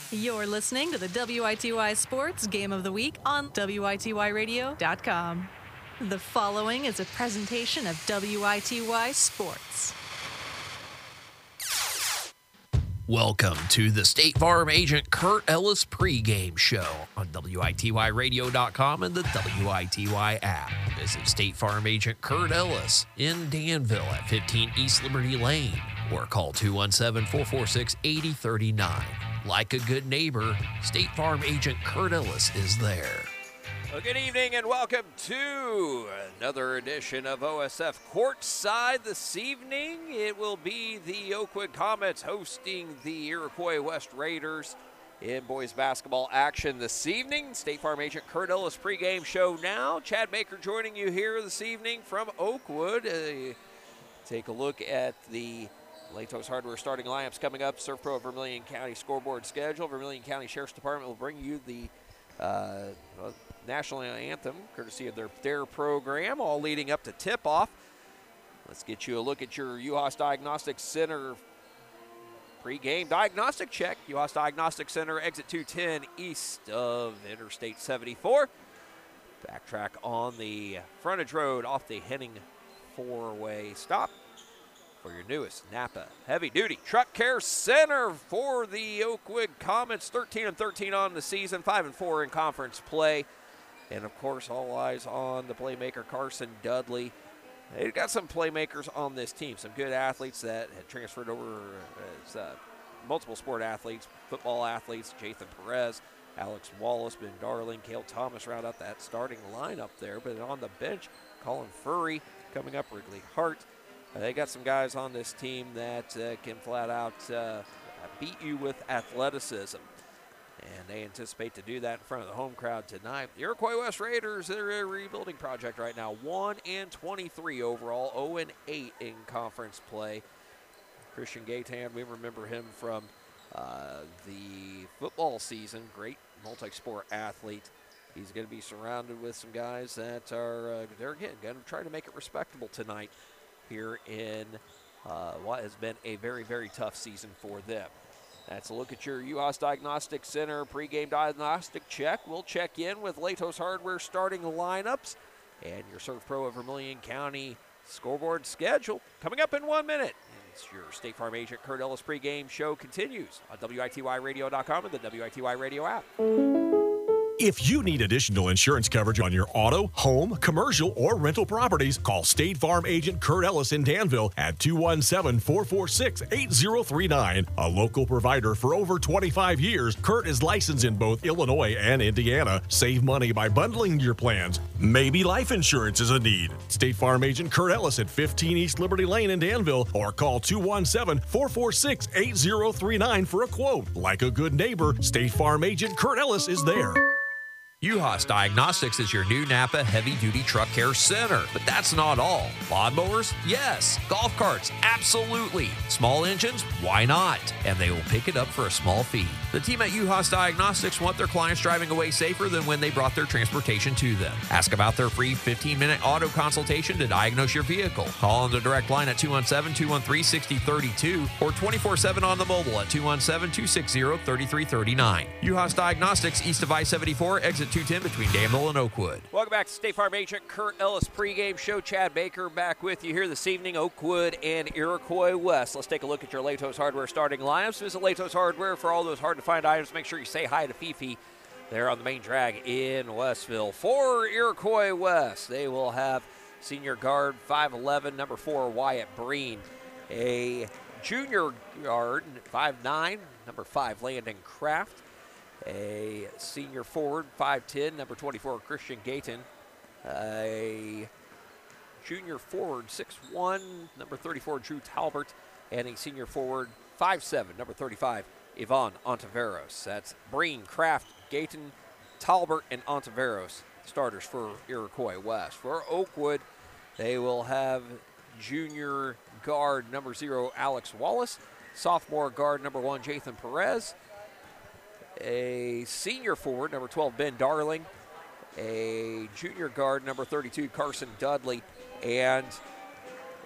You're listening to the WITY Sports Game of the Week on WITYradio.com. The following is a presentation of WITY Sports. Welcome to the State Farm Agent Kurt Ellis pregame show on WITYradio.com and the WITY app. Visit State Farm Agent Kurt Ellis in Danville at 15 East Liberty Lane or call 217-446-8039. Like a good neighbor, State Farm Agent Kurt Ellis is there. Well, good evening and welcome to another edition of OSF Courtside this evening. It will be the Oakwood Comets hosting the Iroquois West Raiders in boys basketball action this evening. State Farm Agent Kurt Ellis pregame show now. Chad Baker joining you here this evening from Oakwood. Take a look at the Latos Hardware starting lineups coming up. Surf Pro Vermilion County scoreboard schedule. Vermilion County Sheriff's Department will bring you the national anthem, courtesy of their program, all leading up to tip-off. Let's get you a look at your UHAS Diagnostic Center pregame diagnostic check. UHAS Diagnostic Center, exit 210 east of Interstate 74. Backtrack on the frontage road off the Henning four-way stop for your newest Napa heavy-duty truck care center for the Oakwood Comets. 13-13 on the season, 5-4 in conference play. And, of course, all eyes on the playmaker Carson Dudley. They've got some playmakers on this team, some good athletes that had transferred over as multiple sport athletes, football athletes, Jathan Perez, Alex Wallace, Ben Darling, Cale Thomas round out that starting lineup there. But on the bench, Colin Furry coming up, Wrigley Hart. They got some guys on this team that can flat out beat you with athleticism. And they anticipate to do that in front of the home crowd tonight. The Iroquois West Raiders, they're a rebuilding project right now. 1-23 overall, 0-8 in conference play. Christian Gaitan, we remember him from the football season. Great multi-sport athlete. He's going to be surrounded with some guys that are, they're again going to try to make it respectable tonight here in what has been a very, very tough season for them. That's a look at your UHAS Diagnostic Center pregame diagnostic check. We'll check in with Latos Hardware starting lineups and your Surf Pro of Vermilion County scoreboard schedule coming up in 1 minute. It's your State Farm Agent Kurt Ellis pregame show continues on WITYradio.com and the WITY Radio app. If you need additional insurance coverage on your auto, home, commercial, or rental properties, call State Farm Agent Kurt Ellis in Danville at 217-446-8039. A local provider for over 25 years, Kurt is licensed in both Illinois and Indiana. Save money by bundling your plans. Maybe life insurance is a need. State Farm Agent Kurt Ellis at 15 East Liberty Lane in Danville or call 217-446-8039 for a quote. Like a good neighbor, State Farm Agent Kurt Ellis is there. UHAS Diagnostics is your new Napa heavy-duty truck care center. But that's not all. Lawnmowers? Yes. Golf carts? Absolutely. Small engines? Why not? And they will pick it up for a small fee. The team at UHAS Diagnostics want their clients driving away safer than when they brought their transportation to them. Ask about their free 15-minute auto consultation to diagnose your vehicle. Call on the direct line at 217-213-6032 or 24/7 on the mobile at 217-260-3339. UHAS Diagnostics, east of I-74, exit 210 between Danville and Oakwood. Welcome back to State Farm Agent Kurt Ellis pregame show. Chad Baker back with you here this evening. Oakwood and Iroquois West. Let's take a look at your Latos Hardware starting lineups. Visit Latos Hardware for all those hard-to-find items. Make sure you say hi to Fifi there on the main drag in Westville. For Iroquois West, they will have senior guard 5'11", number 4, Wyatt Breen. A junior guard 5'9", number 5, Landon Kraft. A senior forward, 5'10", number 24, Christian Gayton. A junior forward, 6'1", number 34, Drew Talbert. And a senior forward, 5'7", number 35, Yvonne Ontiveros. That's Breen, Kraft, Gayton, Talbert, and Ontiveros, starters for Iroquois West. For Oakwood, they will have junior guard number 0, Alex Wallace. Sophomore guard number 1, Jathan Perez. A senior forward, number 12, Ben Darling. A junior guard, number 32, Carson Dudley. And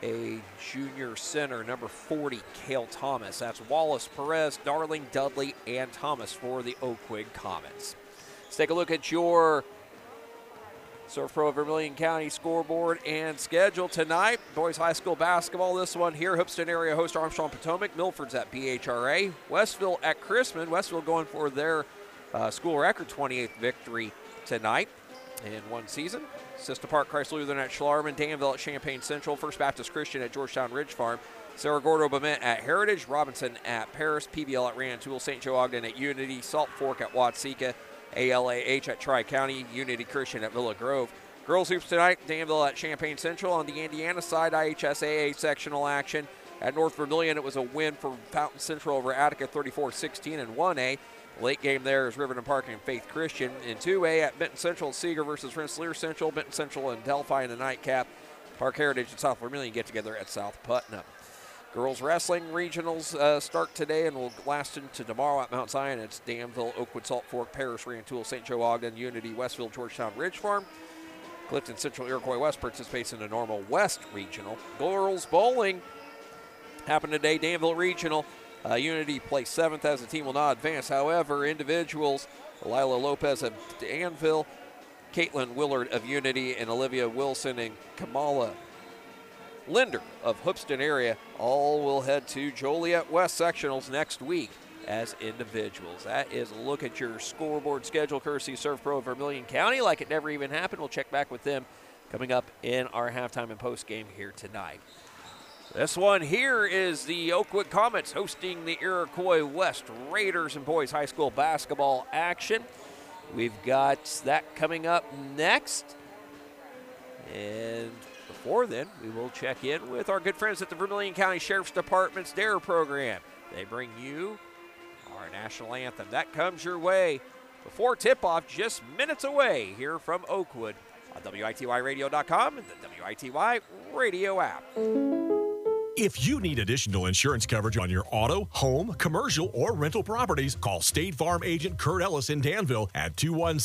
a junior center, number 40, Cale Thomas. That's Wallace, Perez, Darling, Dudley, and Thomas for the Oakwood Comets. Let's take a look at your Surf Pro Vermilion County scoreboard and schedule tonight. Boys High School basketball, this one here. Hoopeston area host Armstrong Potomac. Milford's at BHRA. Westville at Chrisman. Westville going for their school record 28th victory tonight in one season. Sister Park Christ Lutheran at Schlarman. Danville at Champaign Central. First Baptist Christian at Georgetown Ridge Farm. Cerro Gordo Bement at Heritage. Robinson at Paris. PBL at Rantoul. St. Joe Ogden at Unity. Salt Fork at Watseka. ALAH at Tri-County, Unity Christian at Villa Grove. Girls hoops tonight, Danville at Champaign Central. On the Indiana side, IHSAA sectional action. At North Vermilion, it was a win for Fountain Central over Attica 34-16 in 1A. Late game there is Riverton Park and Faith Christian. In 2A, at Benton Central, Seeger versus Rensselaer Central. Benton Central and Delphi in the nightcap. Park Heritage and South Vermilion get together at South Putnam. Girls wrestling regionals start today and will last into tomorrow at Mount Zion. It's Danville, Oakwood, Salt Fork, Paris, Rantoul, St. Joe Ogden, Unity, Westville, Georgetown Ridge Farm. Clifton Central Iroquois West participates in the normal West regional. Girls bowling happened today. Danville regional. Unity placed 7th as the team will not advance. However, individuals, Lila Lopez of Danville, Caitlin Willard of Unity, and Olivia Wilson and Kamala Linder of Hoopeston area all will head to Joliet West sectionals next week as individuals. That is a look at your scoreboard schedule courtesy Surf Pro Vermilion County. Like it never even happened. We'll check back with them coming up in our halftime and post game here tonight. This one here is the Oakwood Comets hosting the Iroquois West Raiders in boys high school basketball action. We've got that coming up next. And before then, we will check in with our good friends at the Vermilion County Sheriff's Department's DARE program. They bring you our national anthem. That comes your way before tip-off, just minutes away here from Oakwood on WITYradio.com and the WITY radio app. If you need additional insurance coverage on your auto, home, commercial, or rental properties, call State Farm agent Kurt Ellis in Danville at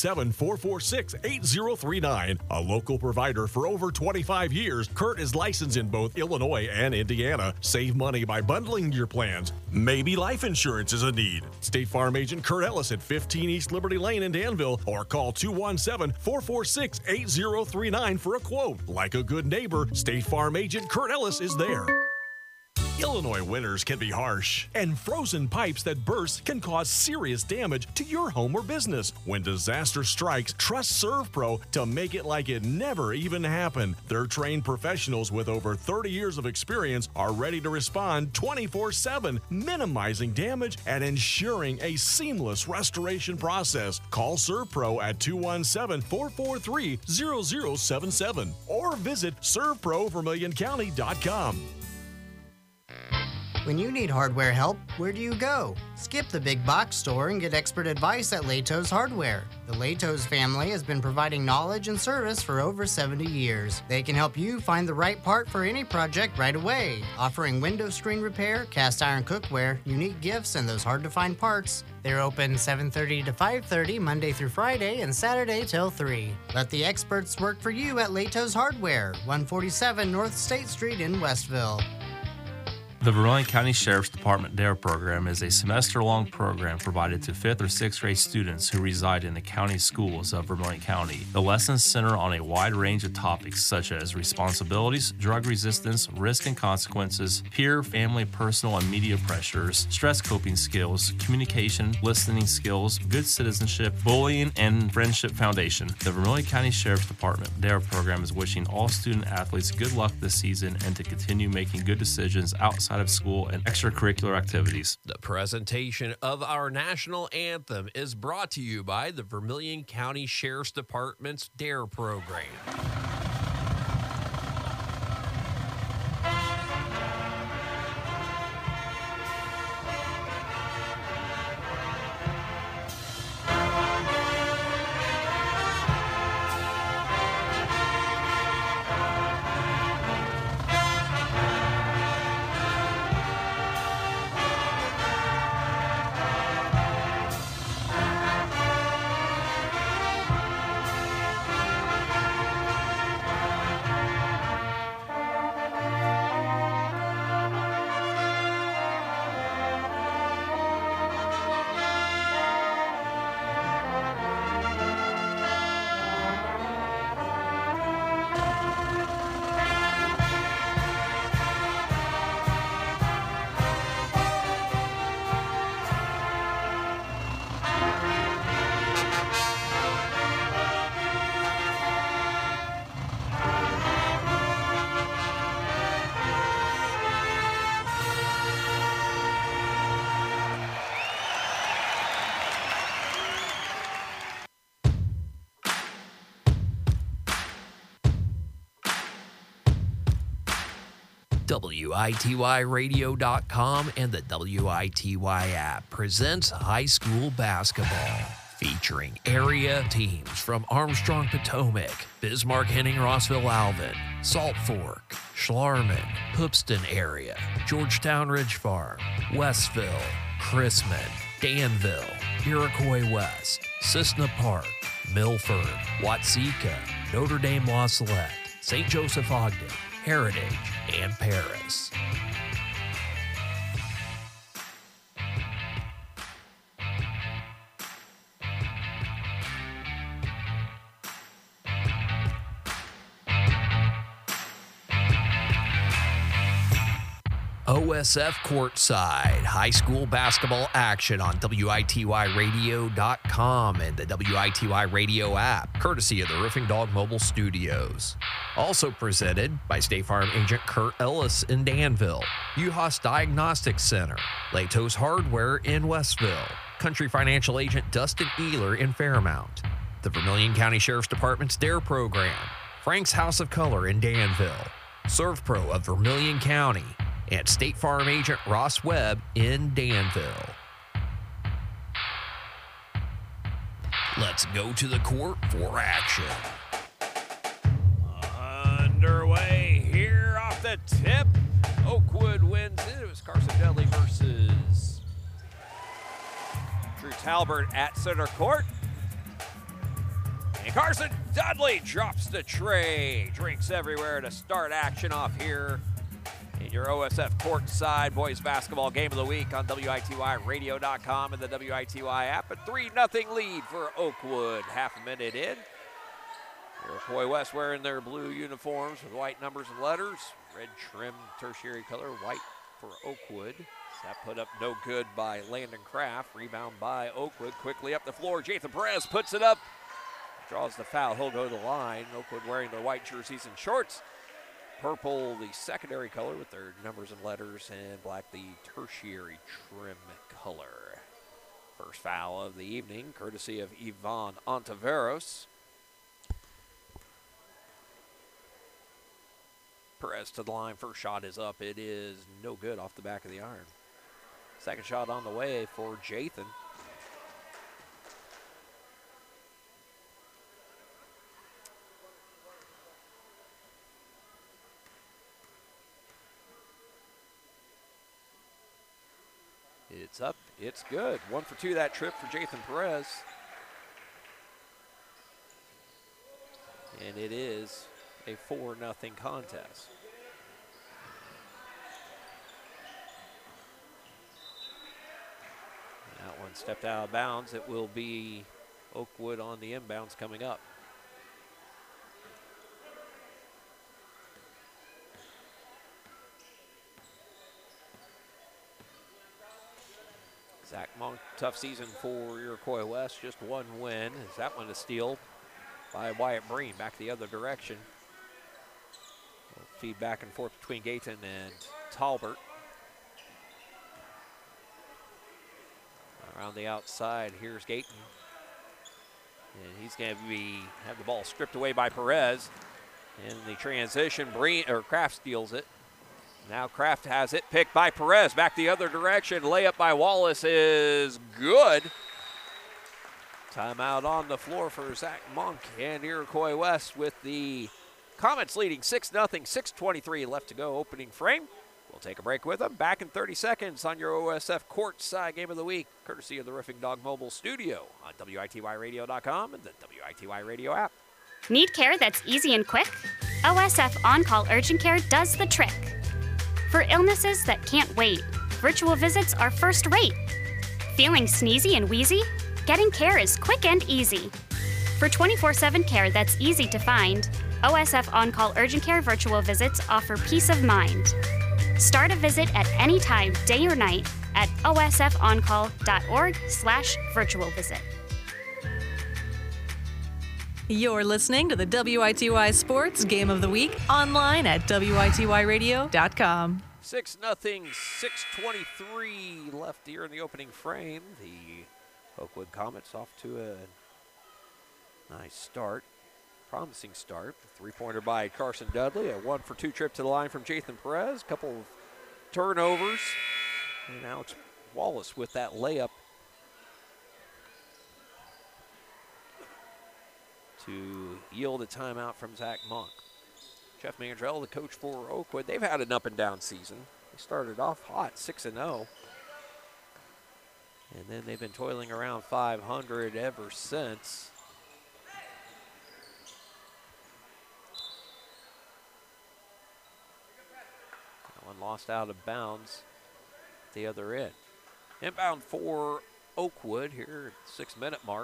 217-446-8039. A local provider for over 25 years, Kurt is licensed in both Illinois and Indiana. Save money by bundling your plans. Maybe life insurance is a need. State Farm agent Kurt Ellis at 15 East Liberty Lane in Danville, or call 217-446-8039 for a quote. Like a good neighbor, State Farm agent Kurt Ellis is there. Illinois winters can be harsh, and frozen pipes that burst can cause serious damage to your home or business. When disaster strikes, trust ServPro to make it like it never even happened. Their trained professionals with over 30 years of experience are ready to respond 24/7, minimizing damage and ensuring a seamless restoration process. Call ServPro at 217-443-0077 or visit ServProVermilionCounty.com. When you need hardware help, where do you go? Skip the big box store and get expert advice at Latos Hardware. The Latos family has been providing knowledge and service for over 70 years. They can help you find the right part for any project right away, offering window screen repair, cast iron cookware, unique gifts, and those hard-to-find parts. They're open 7:30 to 5:30 Monday through Friday and Saturday till 3. Let the experts work for you at Latos Hardware, 147 North State Street in Westville. The Vermilion County Sheriff's Department DARE program is a semester-long program provided to 5th or 6th grade students who reside in the county schools of Vermilion County. The lessons center on a wide range of topics such as responsibilities, drug resistance, risk and consequences, peer, family, personal, and media pressures, stress coping skills, communication, listening skills, good citizenship, bullying, and friendship foundation. The Vermilion County Sheriff's Department DARE program is wishing all student athletes good luck this season and to continue making good decisions outside of school and extracurricular activities. The presentation of our national anthem is brought to you by the Vermilion County Sheriff's Department's DARE program. WITYradio.com and the WITY app presents high school basketball, featuring area teams from Armstrong, Potomac, Bismarck, Henning, Rossville, Alvin, Salt Fork, Schlarman, Hoopston area, Georgetown Ridge Farm, Westville, Chrisman, Danville, Iroquois West, Cissna Park, Milford, Watseka, Notre Dame La Salette, St. Joseph Ogden, Heritage, and Paris. OSF Courtside, high school basketball action on WITYradio.com and the WITY Radio app, courtesy of the Roofing Dog Mobile Studios. Also presented by State Farm agent Kurt Ellis in Danville, Uhas Diagnostic Center, Latos Hardware in Westville, Country Financial agent Dustin Ehler in Fairmount, the Vermilion County Sheriff's Department's DARE program, Frank's House of Color in Danville, ServPro of Vermilion County, and State Farm agent Ross Webb in Danville. Let's go to the court for action. Underway here off the tip. Oakwood wins it. It was Carson Dudley versus Drew Talbert at center court. And Carson Dudley drops the tray. Drinks everywhere to start action off here in your OSF Courtside Boys Basketball Game of the Week on WITYradio.com and the WITY app. A 3-0 lead for Oakwood. Half a minute in. Iroquois West wearing their blue uniforms with white numbers and letters. Red trim tertiary color, white for Oakwood. That put up no good by Landon Kraft. Rebound by Oakwood. Quickly up the floor. Jathan Perez puts it up. Draws the foul. He'll go to the line. Oakwood wearing their white jerseys and shorts. Purple, the secondary color with their numbers and letters, and black, the tertiary trim color. First foul of the evening, courtesy of Ivan Ontiveros. Perez to the line. First shot is up. It is no good off the back of the iron. Second shot on the way for Jathan. It's up, it's good. 1 for 2 that trip for Jathan Perez. And it is a 4-0 contest. That one stepped out of bounds. It will be Oakwood on the inbounds coming up. Zach Monk, tough season for Iroquois West, just one win. Is that one a steal by Wyatt Breen, back the other direction. Feed back and forth between Gayton and Talbert. Around the outside, here's Gayton. And he's going to have the ball stripped away by Perez. In the transition, Kraft steals it. Now Kraft has it, picked by Perez, back the other direction. Layup by Wallace is good. Timeout on the floor for Zach Monk and Iroquois West with the Comets leading 6-0, 6:23 left to go, opening frame. We'll take a break with them. Back in 30 seconds on your OSF Courtside Game of the Week, courtesy of the Roofing Dog Mobile Studio on WITYradio.com and the WITY Radio app. Need care that's easy and quick? OSF On-Call Urgent Care does the trick. For illnesses that can't wait, virtual visits are first rate. Feeling sneezy and wheezy? Getting care is quick and easy. For 24/7 care that's easy to find, OSF On-Call Urgent Care virtual visits offer peace of mind. Start a visit at any time, day or night, at osfoncall.org/virtual visit. You're listening to the WITY Sports Game of the Week online at WITYradio.com. 6-0, 6:23 left here in the opening frame. The Oakwood Comets off to a nice start. promising start. Three-pointer by Carson Dudley. A 1-for-2 trip to the line from Jathan Perez. A couple of turnovers. And Alex Wallace with that layup to yield a timeout from Zach Monk. Jeff Mandrell, the coach for Oakwood, they've had an up-and-down season. They started off hot, 6-0. And then they've been toiling around 500 ever since. That one lost out of bounds at the other end. Inbound for Oakwood here at the 6-minute mark.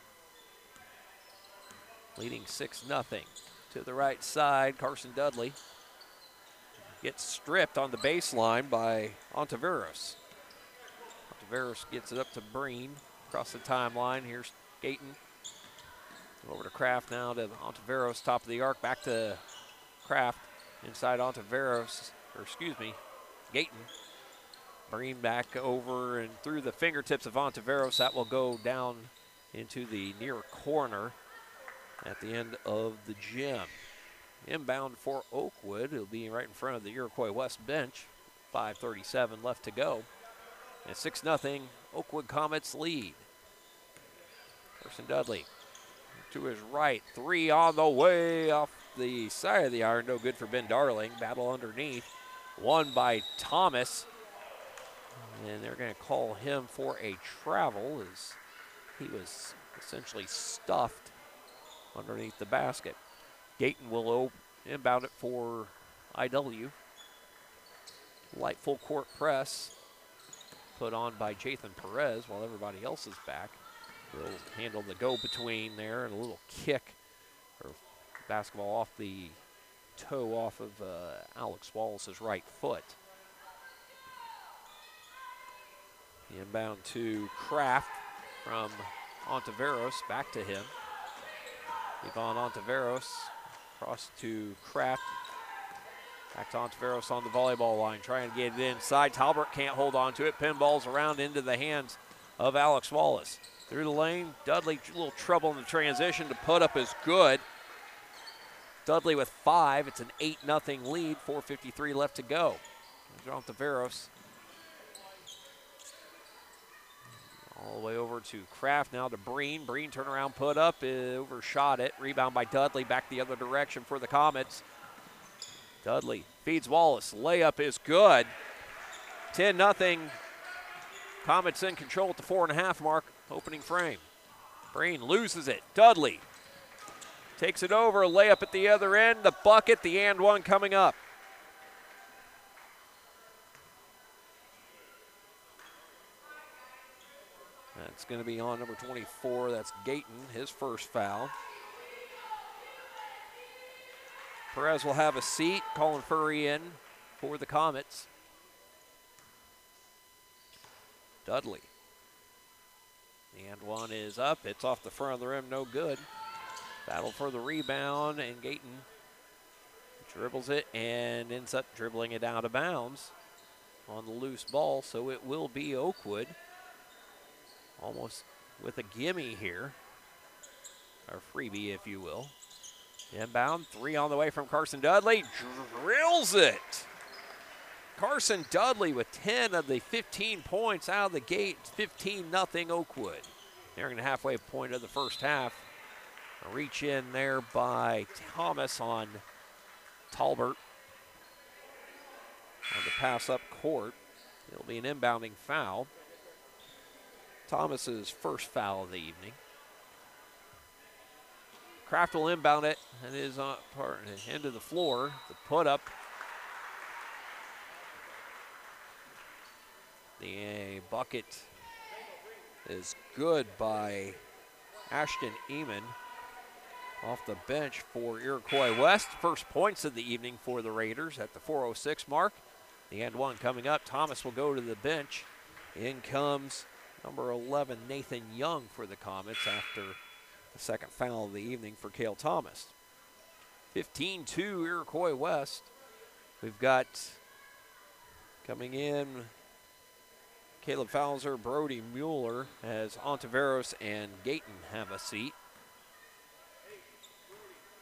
Leading 6-0. To the right side, Carson Dudley gets stripped on the baseline by Ontiveros. Ontiveros gets it up to Breen across the timeline. Here's Gayton. Over to Kraft now to Ontiveros, top of the arc, back to Kraft. Inside Ontiveros, or excuse me, Gayton. Breen back over and through the fingertips of Ontiveros. That will go down into the near corner at the end of the gym. Inbound for Oakwood. It'll be right in front of the Iroquois West bench. 5:37 left to go. And 6-0, Oakwood Comets lead. Carson Dudley to his right. Three on the way off the side of the iron. No good for Ben Darling. Battle underneath. One by Thomas. And they're going to call him for a travel as he was essentially stuffed underneath the basket. Gayton will inbound it for IW. Light full court press put on by Jathan Perez while everybody else is back. He'll handle the go-between there and a little kick or basketball off the toe off of Alex Wallace's right foot. The inbound to Kraft from Ontiveros, back to him. Yvonne Ontiveros across to Kraft. Back to Ontiveros on the volleyball line, trying to get it inside. Talbert can't hold on to it. Pinballs around into the hands of Alex Wallace. Through the lane, Dudley, a little trouble in the transition. To put up is good. Dudley with 5. It's an 8-0 lead. 4:53 left to go. Ontiveros. All the way over to Kraft, now to Breen. Breen turnaround put up, overshot it. Rebound by Dudley, back the other direction for the Comets. Dudley feeds Wallace. Layup is good. 10-0. Comets in control at the 4.5 mark, opening frame. Breen loses it. Dudley takes it over. Layup at the other end. The bucket, the and one coming up. That's going to be on number 24. That's Gayton, his first foul. Perez will have a seat. Colin Furry in for the Comets. Dudley. And one is up. It's off the front of the rim. No good. Battle for the rebound. And Gayton dribbles it and ends up dribbling it out of bounds on the loose ball. So it will be Oakwood. Almost with a gimme here, or freebie, if you will. Inbound, 3 on the way from Carson Dudley, drills it. Carson Dudley with 10 of the 15 points out of the gate, 15-0 Oakwood. Nearing the halfway point of the first half. A reach in there by Thomas on Talbert. On the pass up court, it'll be an inbounding foul. Thomas's first foul of the evening. Kraft will inbound it, and it is on into the floor. The put up. The bucket is good by Ashton Eamon off the bench for Iroquois West. First points of the evening for the Raiders at the 4:06 mark. The and one coming up. Thomas will go to the bench. In comes number 11, Nathan Young for the Comets after the second foul of the evening for Cale Thomas. 15-2 Iroquois West. We've got coming in Caleb Fowler, Brody Mueller, as Ontiveros and Gayton have a seat.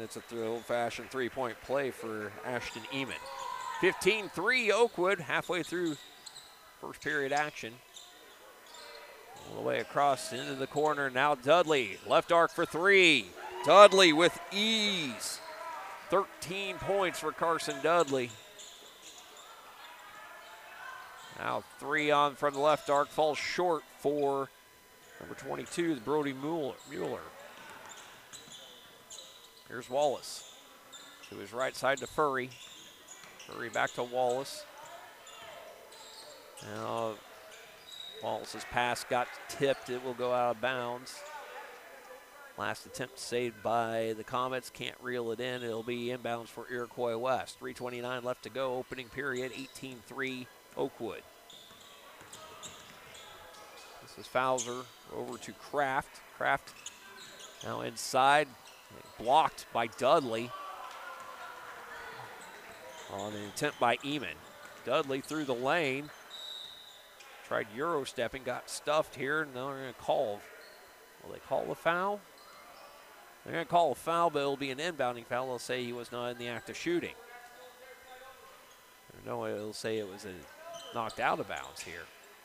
it's a old-fashioned three-point play for Ashton Eamon. 15-3 Oakwood, halfway through first period action. All the way across into the corner. Now Dudley, left arc for three. Dudley with ease. 13 points for Carson Dudley. Now 3 on from the left arc, falls short for number 22, Brody Mueller. Here's Wallace to his right side to Furry. Furry back to Wallace. Now Wallace's pass got tipped. It will go out of bounds. Last attempt saved by the Comets. Can't reel it in. It'll be inbounds for Iroquois West. 3:29 left to go. Opening period, 18-3 Oakwood. This is Fowler over to Kraft. Kraft now inside. Blocked by Dudley. On an attempt by Eamon. Dudley through the lane. Tried Euro stepping, got stuffed here. Now they're going to call. Will they call a foul? They're going to call a foul, but it'll be an inbounding foul. They'll say he was not in the act of shooting. No, it'll say it was knocked out of bounds here.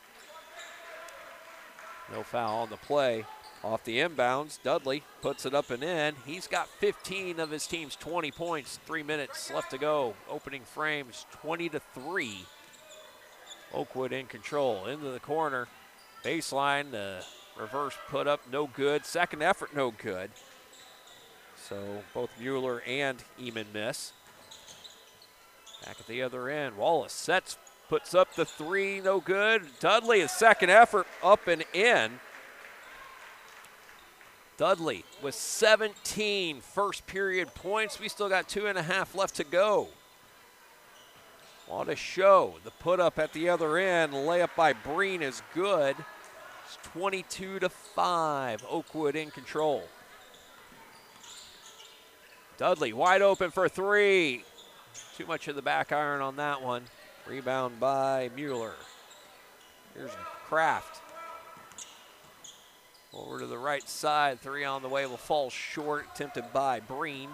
No foul on the play. Off the inbounds, Dudley puts it up and in. He's got 15 of his team's 20 points. 3 minutes left to go. Opening frames, 20-3. Oakwood in control. Into the corner. Baseline, reverse put up, no good. Second effort, no good. So both Mueller and Eamon miss. Back at the other end, Wallace sets, puts up the three, no good. Dudley, his second effort, up and in. Dudley with 17 first period points. We still got 2.5 left to go. What a show. The put up at the other end, layup by Breen is good. It's 22-5, Oakwood in control. Dudley wide open for three. Too much of the back iron on that one. Rebound by Mueller. Here's Kraft. Over to the right side, three on the way will fall short, attempted by Breen.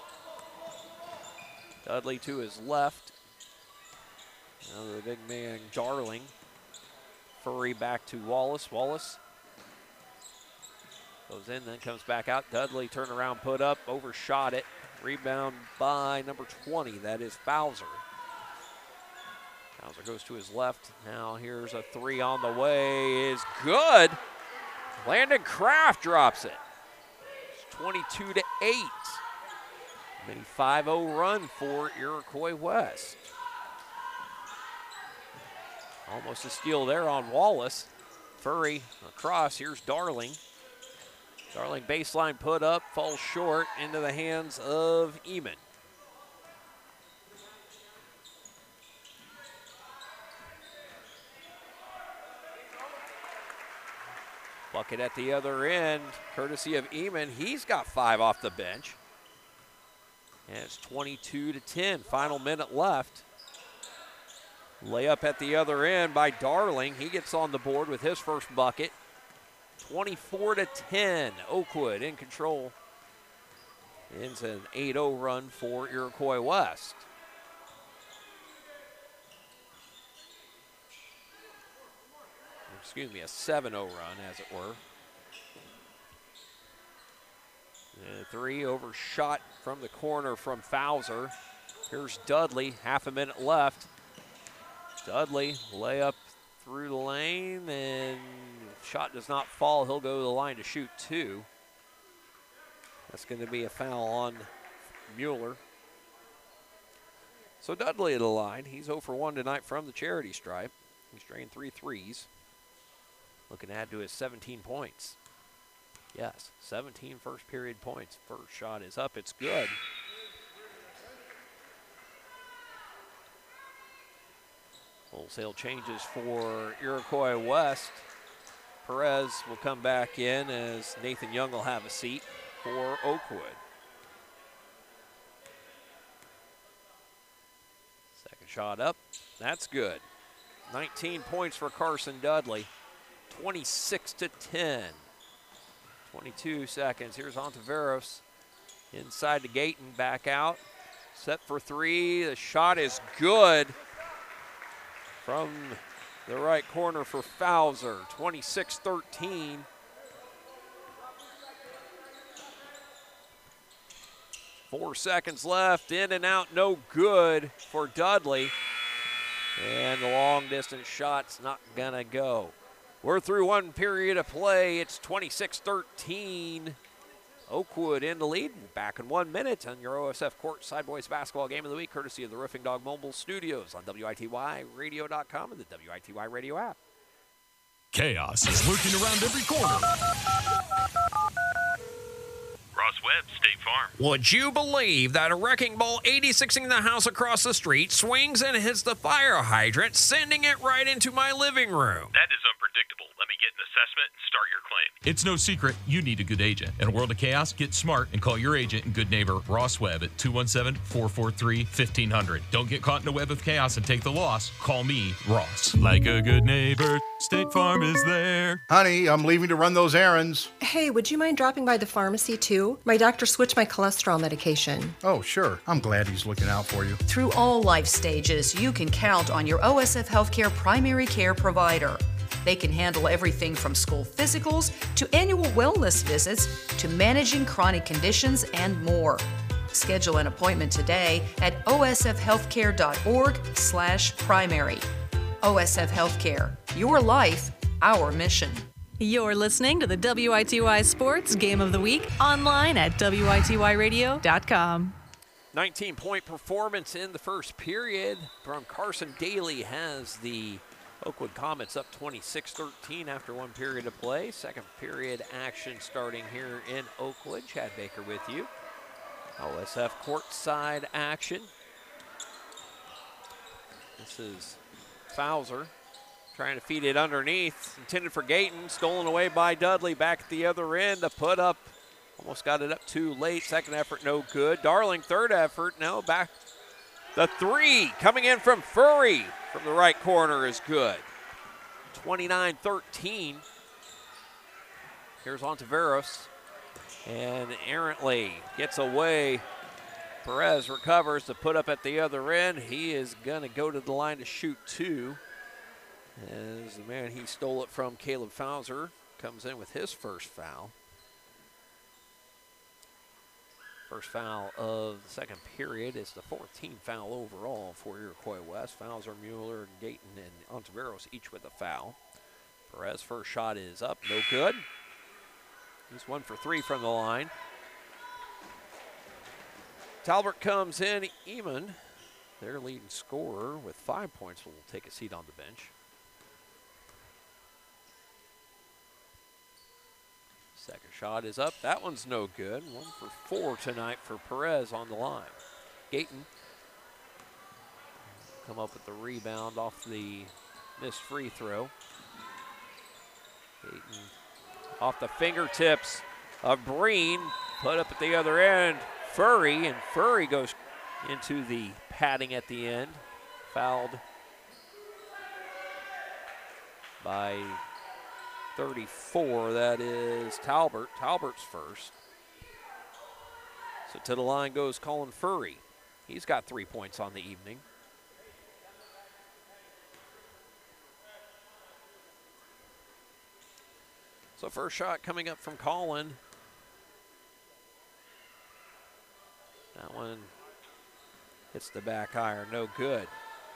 Dudley to his left. Now the big man, Darling. Furry back to Wallace. Wallace goes in, then comes back out. Dudley turnaround, put up, overshot it. Rebound by number 20, that is Fowler. Fowler goes to his left. Now here's a three on the way, is good. Landon Kraft drops it. It's 22-8. Mini 5-0 run for Iroquois West. Almost a steal there on Wallace. Furry across, here's Darling. Darling baseline put up, falls short into the hands of Eamon. Bucket at the other end, courtesy of Eamon. He's got 5 off the bench. And it's 22-10, final minute left. Layup at the other end by Darling. He gets on the board with his first bucket. 24-10, Oakwood in control. It's an 8-0 run for Iroquois West. Excuse me, a 7-0 run, as it were. And three overshot from the corner from Fowler. Here's Dudley, half a minute left. Dudley, layup through the lane, and shot does not fall. He'll go to the line to shoot 2. That's going to be a foul on Mueller. So Dudley at the line. He's 0 for 1 tonight from the charity stripe. He's drained 3 threes. Looking to add to his 17 points. Yes, 17 first period points. First shot is up, it's good. Wholesale changes for Iroquois West. Perez will come back in as Nathan Young will have a seat for Oakwood. Second shot up, that's good. 19 points for Carson Dudley. 26-10. 22 seconds. Here's Ontiveros. Inside to Gayton, back out. Set for three. The shot is good from the right corner for Fowler. 26-13. Four seconds left. In and out, no good for Dudley. And the long distance shot's not gonna go. We're through one period of play. It's 26-13. Oakwood in the lead. Back in 1 minute on your OSF Courtside Boys Basketball Game of the Week, courtesy of the Roofing Dog Mobile Studios on WITYradio.com and the WITY Radio app. Chaos is lurking around every corner. Ross Webb, State Farm. Would you believe that a wrecking ball 86ing the house across the street swings and hits the fire hydrant, sending it right into my living room? That is unpredictable. Let me get an assessment and start your claim. It's no secret you need a good agent. In a world of chaos, get smart and call your agent and good neighbor Ross Webb at 217-443-1500. Don't get caught in a web of chaos and take the loss. Call me, Ross. Like a good neighbor, State Farm is there. Honey, I'm leaving to run those errands. Hey, would you mind dropping by the pharmacy too? My doctor switched my cholesterol medication. Oh, sure. I'm glad he's looking out for you. Through all life stages, you can count on your OSF Healthcare primary care provider. They can handle everything from school physicals to annual wellness visits to managing chronic conditions and more. Schedule an appointment today at osfhealthcare.org/primary. OSF Healthcare, your life, our mission. You're listening to the WITY Sports Game of the Week online at WITYradio.com. 19-point performance in the first period from Carson Daly has the Oakwood Comets up 26-13 after one period of play. Second period action starting here in Oakwood. Chad Baker with you. OSF courtside action. This is Fowler trying to feed it underneath. Intended for Gayton. Stolen away by Dudley. Back at the other end. The put up. Almost got it up too late. Second effort, no good. Darling, third effort. No, back. The three coming in from Furry from the right corner is good. 29-13. Here's Ontiveros. And errantly gets away. Perez recovers to put up at the other end. He is going to go to the line to shoot two. As the man he stole it from, Caleb Fowler, comes in with his first foul. First foul of the second period. It's the 14th foul overall for Iroquois West. Fowler, Mueller, Gayton, and Ontiveros each with a foul. Perez first shot is up, no good. He's 1 for 3 from the line. Talbert comes in, Eamon, their leading scorer with 5 points, will take a seat on the bench. Second shot is up. That one's no good. 1 for 4 tonight for Perez on the line. Gayton come up with the rebound off the missed free throw. Gayton off the fingertips of Breen. Put up at the other end. Furry, and Furry goes into the padding at the end. Fouled by 34, that is Talbert. Talbert's first. So to the line goes Colin Furry. He's got 3 points on the evening. So first shot coming up from Colin. That one hits the back iron, no good.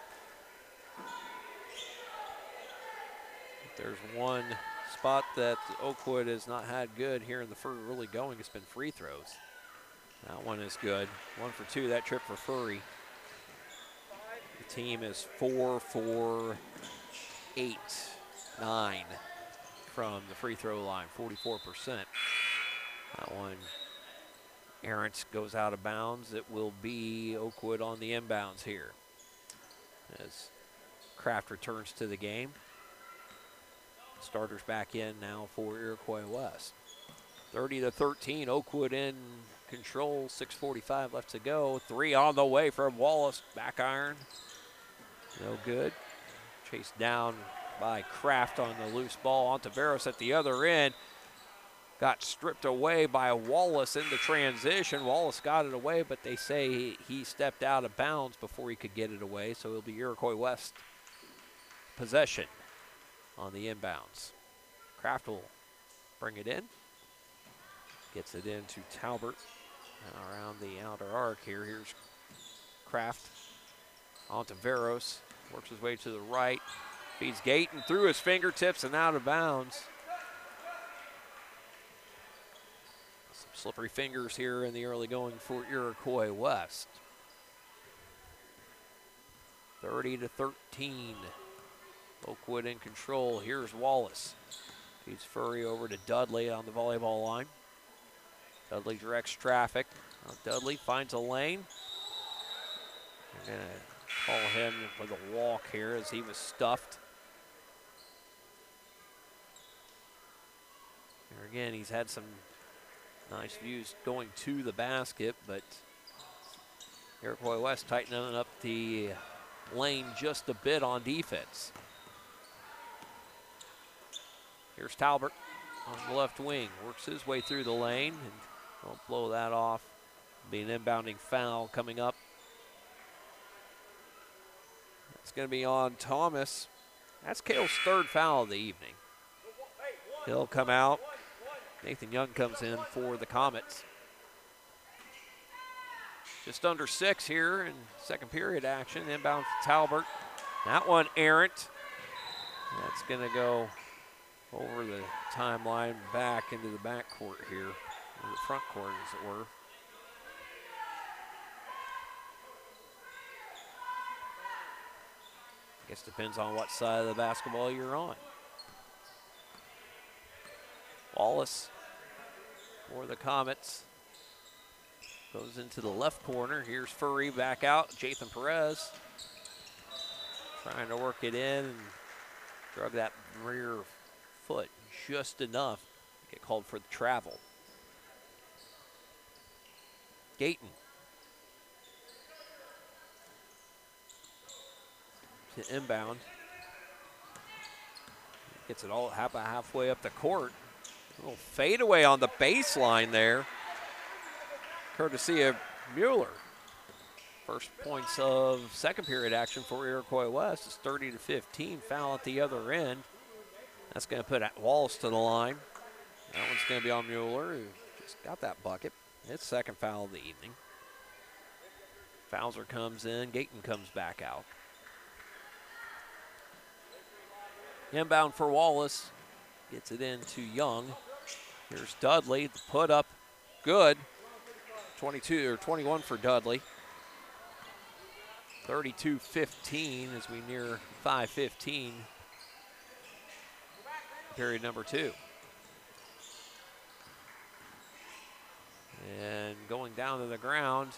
There's one spot that Oakwood has not had good here in the early going. It's been free throws. That one is good. 1 for 2, that trip for Furry. The team is 4 for 8, 9 from the free throw line, 44%. That one, errant, goes out of bounds. It will be Oakwood on the inbounds here as Kraft returns to the game. Starters back in now for Iroquois West. 30-13, Oakwood in control, 6:45 left to go. Three on the way from Wallace, back iron, no good. Chased down by Kraft on the loose ball. Ontiveros at the other end. got stripped away by Wallace in the transition. Wallace got it away, but they say he stepped out of bounds before he could get it away, so it'll be Iroquois West possession on the inbounds. Kraft will bring it in. Gets it into Talbert. Now around the outer arc here. Here's Kraft onto Veros. Works his way to the right. Feeds Gayton through his fingertips and out of bounds. Some slippery fingers here in the early going for Iroquois West. 30-13. Oakwood in control. Here's Wallace. Feeds Furry over to Dudley on the volleyball line. Dudley directs traffic. Now Dudley finds a lane. They're going to call him with a walk here as he was stuffed. Here again, he's had some nice views going to the basket, but Iroquois West tightening up the lane just a bit on defense. Here's Talbert on the left wing. Works his way through the lane and won't blow that off. Be an inbounding foul coming up. It's going to be on Thomas. That's Cale's third foul of the evening. He'll come out. Nathan Young comes in for the Comets. Just under 6 here in second period action. Inbound for Talbert. That one errant. That's going to go over the timeline back into the backcourt here, or the front court as it were. I guess depends on what side of the basketball you're on. Wallace for the Comets goes into the left corner. Here's Furry back out. Jathan Perez trying to work it in and drug that rear foot just enough to get called for the travel. Gayton to inbound. Gets it all halfway up the court. A little fadeaway on the baseline there, courtesy of Mueller. First points of second period action for Iroquois West is 30-15. Foul at the other end. That's going to put Wallace to the line. That one's going to be on Mueller, who just got that bucket. His second foul of the evening. Fowler comes in. Gayton comes back out. Inbound for Wallace. Gets it into Young. Here's Dudley. The put up. Good. 22 or 21 for Dudley. 32-15 as we near 5:15. Period number 2. And going down to the ground.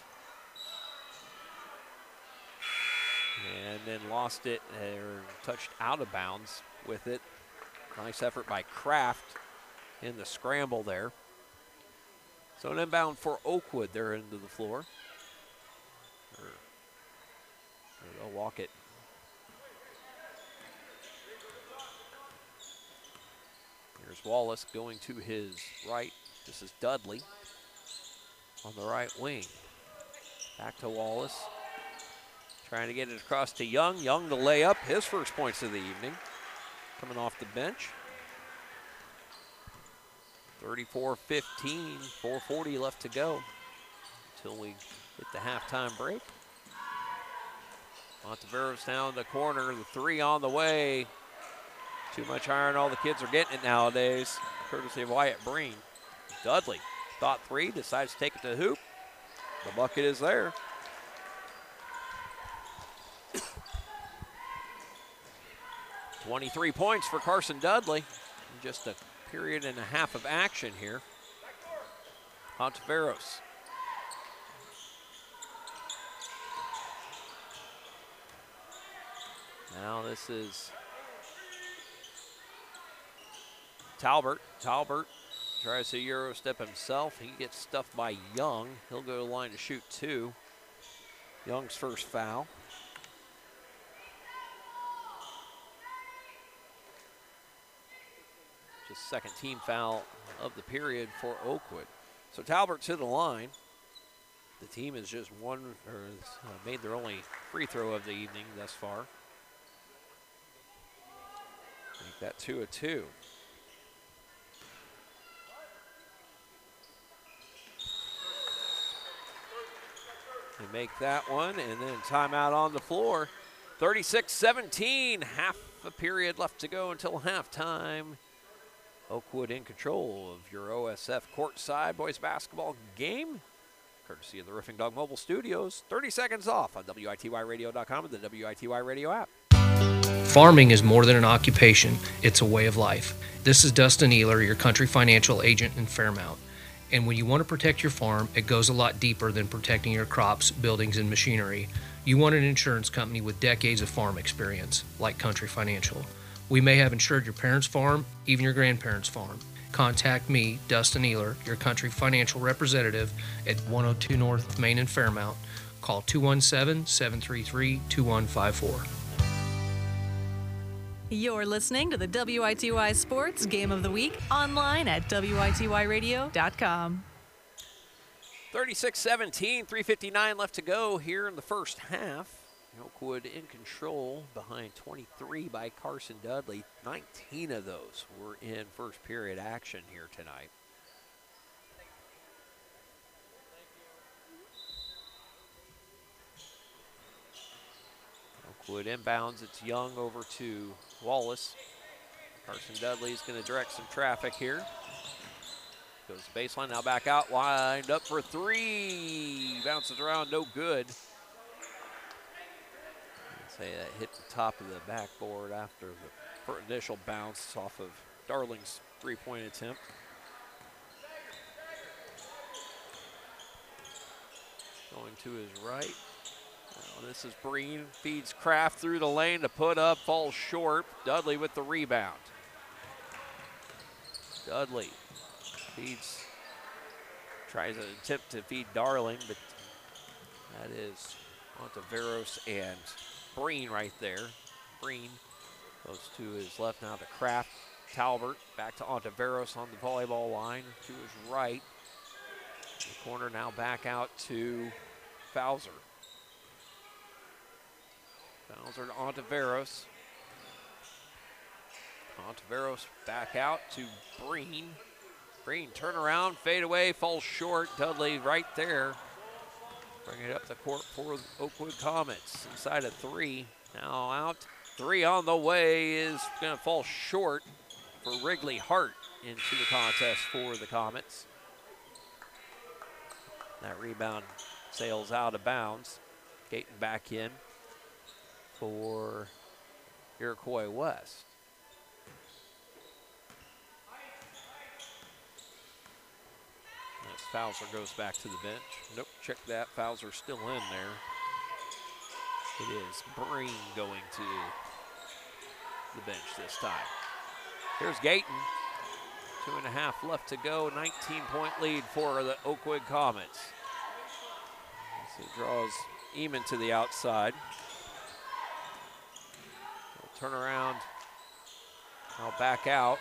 And then lost it, or touched out of bounds with it. Nice effort by Kraft in the scramble there. So an inbound for Oakwood. They're into the floor. They'll walk it. Here's Wallace going to his right. This is Dudley on the right wing. Back to Wallace. Trying to get it across to Young. Young to lay up his first points of the evening. Coming off the bench. 34-15, 4:40 left to go until we hit the halftime break. Monteveros down the corner, the 3 on the way. Too much iron, all the kids are getting it nowadays, courtesy of Wyatt Breen. Dudley, thought 3, decides to take it to hoop. The bucket is there. $23 points for Carson Dudley in just a period and a half of action here. Monteveros. Now this is Talbert. Talbert tries to Euro step himself. He gets stuffed by Young. He'll go to the line to shoot 2. Young's first foul. Just second team foul of the period for Oakwood. So Talbot to the line. The team has just made their only free throw of the evening thus far. Make that 2-2. They make that one, and then timeout on the floor. 36-17, half a period left to go until halftime. Oakwood in control of your OSF courtside boys basketball game, courtesy of the Roofing Dog Mobile Studios. 30 seconds off on WITYradio.com and the WITY Radio app. Farming is more than an occupation, it's a way of life. This is Dustin Ehler, your country financial agent in Fairmount. And when you want to protect your farm, it goes a lot deeper than protecting your crops, buildings, and machinery. You want an insurance company with decades of farm experience, like Country Financial. We may have insured your parents' farm, even your grandparents' farm. Contact me, Dustin Ehler, your Country Financial representative at 102 North Main in Fairmount. Call 217-733-2154. You're listening to the WITY Sports Game of the Week online at WITYradio.com. 36-17, 3:59 left to go here in the first half. Oakwood in control behind 23 by Carson Dudley. 19 of those were in first period action here tonight. Oakwood inbounds. It's Young over to Wallace. Carson Dudley is going to direct some traffic here. Goes to baseline, now back out, wind up for three. Bounces around, no good. I'd say that hit the top of the backboard after the initial bounce off of Darling's three-point attempt. Going to his right. Now this is Breen, feeds Kraft through the lane to put up, falls short. Dudley with the rebound. Dudley feeds, tries an attempt to feed Darling, but that is Ontiveros and Breen right there. Breen goes to his left now to Kraft. Talbot back to Ontiveros on the volleyball line to his right. The corner now back out to Fowler. Fowler to Ontiveros. Ontiveros back out to Breen. Breen turn around, fade away, falls short. Dudley right there. Bring it up the court for Oakwood Comets. Inside of three. Now out. Three on the way is going to fall short for Wrigley Hart into the contest for the Comets. That rebound sails out of bounds. Gayton back in for Iroquois West. As Fowler goes back to the bench. Nope, check that. Fowler's still in there. It is Breen going to the bench this time. Here's Gayton. 2.5 left to go. 19-point lead for the Oakwood Comets. As he draws Eamon to the outside. He'll turn around. Now back out.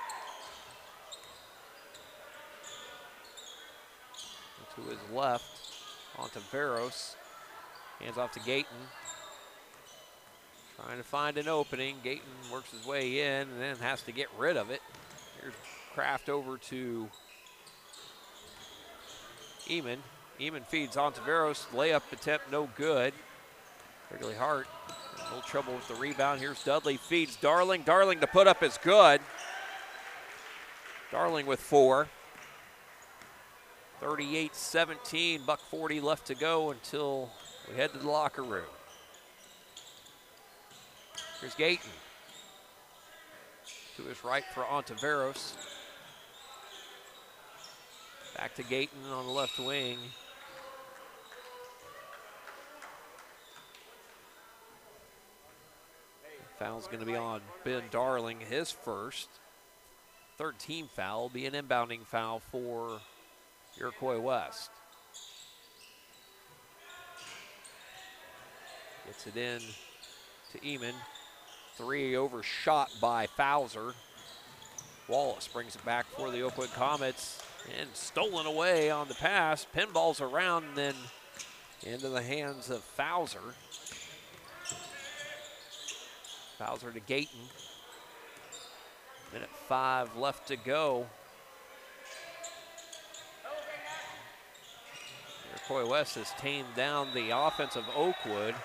To his left, Ontiveros. Hands off to Gayton. Trying to find an opening. Gayton works his way in and then has to get rid of it. Here's Kraft over to Eamon. Eamon feeds Ontiveros. Layup attempt no good. Wrigley Hart a little trouble with the rebound. Here's Dudley, feeds Darling. Darling to put up is good. Darling with 4. 38-17, $1:40 left to go until we head to the locker room. Here's Gayton. To his right for Ontiveros. Back to Gayton on the left wing. Foul's going to be on Ben Darling, his first. Third team foul will be an inbounding foul for Iroquois West. Gets it in to Eamon. 3 overshot by Fowler. Wallace brings it back for the Oakwood Comets and stolen away on the pass. Pinballs around and then into the hands of Fowler. Fowler to Gayton. 1:05 left to go. Iroquois West has tamed down the offense of Oakwood.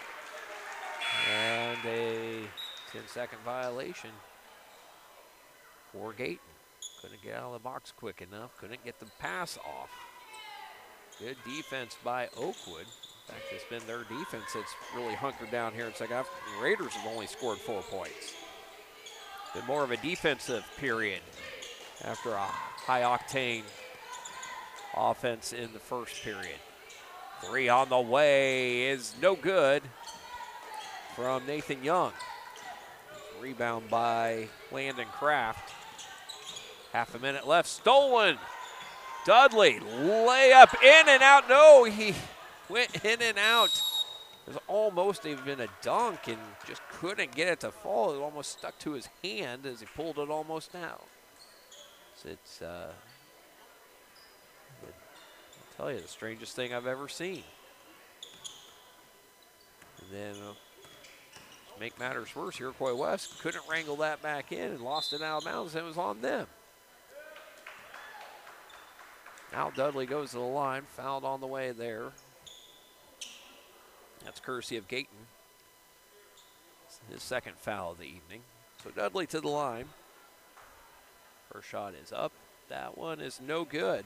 And a 10-second violation for Gayton. Couldn't get out of the box quick enough. Couldn't get the pass off. Good defense by Oakwood. In fact, it's been their defense that's really hunkered down here in second half. The Raiders have only scored 4 points. Been more of a defensive period after a high-octane offense in the first period. 3 on the way is no good from Nathan Young. Rebound by Landon Kraft. Half a minute left, stolen. Dudley, layup in and out. No, he went in and out. It was almost even a dunk and just couldn't get it to fall. It almost stuck to his hand as he pulled it almost out. So it's, I'll tell you, the strangest thing I've ever seen. And then, to make matters worse, Iroquois West couldn't wrangle that back in and lost it out of bounds, and it was on them. Now Dudley goes to the line, fouled on the way there. That's courtesy of Gayton. His second foul of the evening. So Dudley to the line. First shot is up. That one is no good.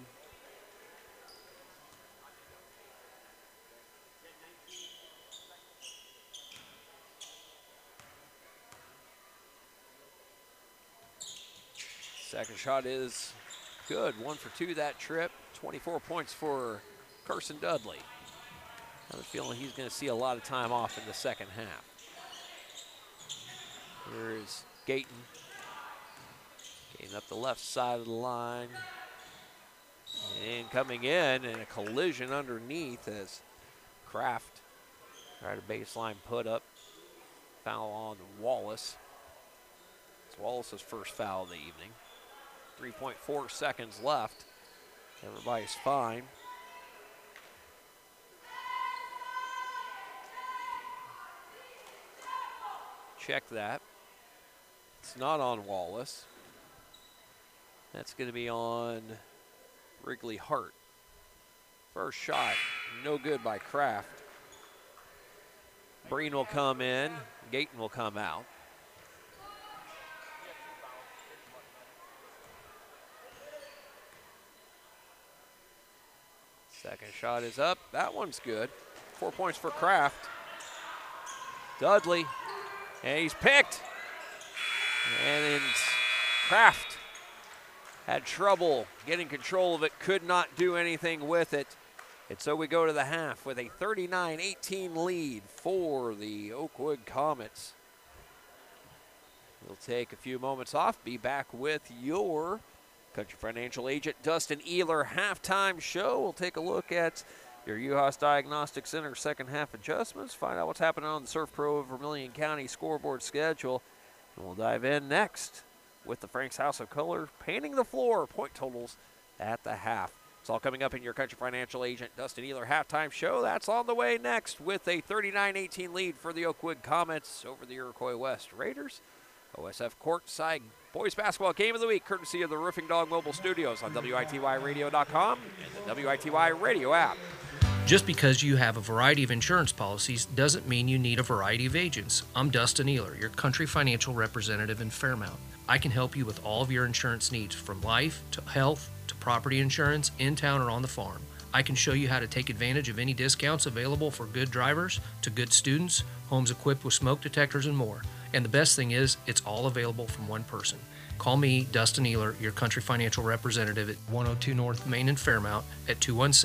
Second shot is good. 1 for 2 that trip. 24 points for Carson Dudley. I have a feeling he's going to see a lot of time off in the second half. Here's Gayton. Gayton up the left side of the line. And coming in, and a collision underneath as Kraft tried a baseline put up. Foul on Wallace. It's Wallace's first foul of the evening. 3.4 seconds left. Everybody's fine. Check that. It's not on Wallace. That's going to be on Wrigley Hart. First shot, no good by Kraft. Breen will come in. Gayton will come out. Second shot is up. That one's good. 4 points for Kraft. Dudley. And he's picked. And then Kraft had trouble getting control of it. Could not do anything with it. And so we go to the half with a 39-18 lead for the Oakwood Comets. We'll take a few moments off. Be back with your Country Financial agent Dustin Ehler halftime show. We'll take a look at your UHAS Diagnostic Center second half adjustments. Find out what's happening on the Surf Pro Vermilion County scoreboard schedule. And we'll dive in next with the Frank's House of Color painting the floor point totals at the half. It's all coming up in your Country Financial agent Dustin Ehler halftime show. That's on the way next with a 39-18 lead for the Oakwood Comets over the Iroquois West Raiders. OSF Courtside Boys Basketball Game of the Week, courtesy of the Roofing Dog Mobile Studios on WITYradio.com and the WITY Radio app. Just because you have a variety of insurance policies doesn't mean you need a variety of agents. I'm Dustin Ehler, your Country Financial representative in Fairmount. I can help you with all of your insurance needs, from life to health to property insurance, in town or on the farm. I can show you how to take advantage of any discounts available for good drivers to good students, homes equipped with smoke detectors, and more. And the best thing is, it's all available from one person. Call me, Dustin Ehler, your Country Financial representative at 102 North Main in Fairmount at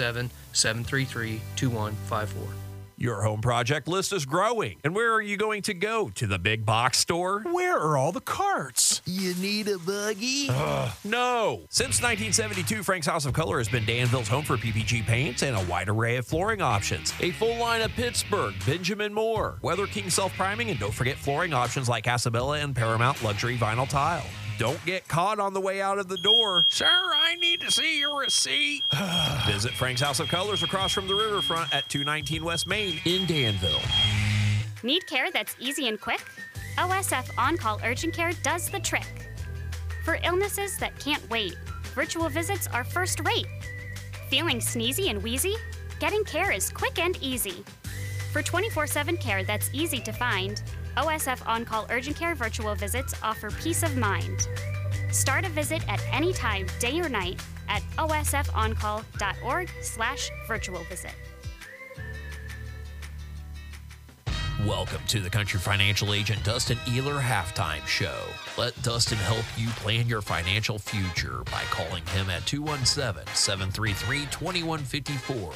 217-733-2154. Your home project list is growing. And where are you going to go? To the big box store? Where are all the carts? You need a buggy? No. Since 1972, Frank's House of Color has been Danville's home for PPG paints and a wide array of flooring options. A full line of Pittsburgh, Benjamin Moore, Weather King self-priming, and don't forget flooring options like Casabella and Paramount Luxury Vinyl Tile. don't get caught on the way out of the door. Sir, I need to see your receipt. Visit Frank's House of Colors across from the riverfront at 219 West Main in Danville. Need care that's easy and quick? OSF On-Call Urgent Care does the trick. For illnesses that can't wait, virtual visits are first rate. Feeling sneezy and wheezy? Getting care is quick and easy. For 24/7 care that's easy to find, OSF On-Call Urgent Care virtual visits offer peace of mind. Start a visit at any time, day or night, at osfoncall.org/virtual visit. Welcome to the Country Financial Agent Dustin Ehler Halftime Show. Let Dustin help you plan your financial future by calling him at 217-733-2154.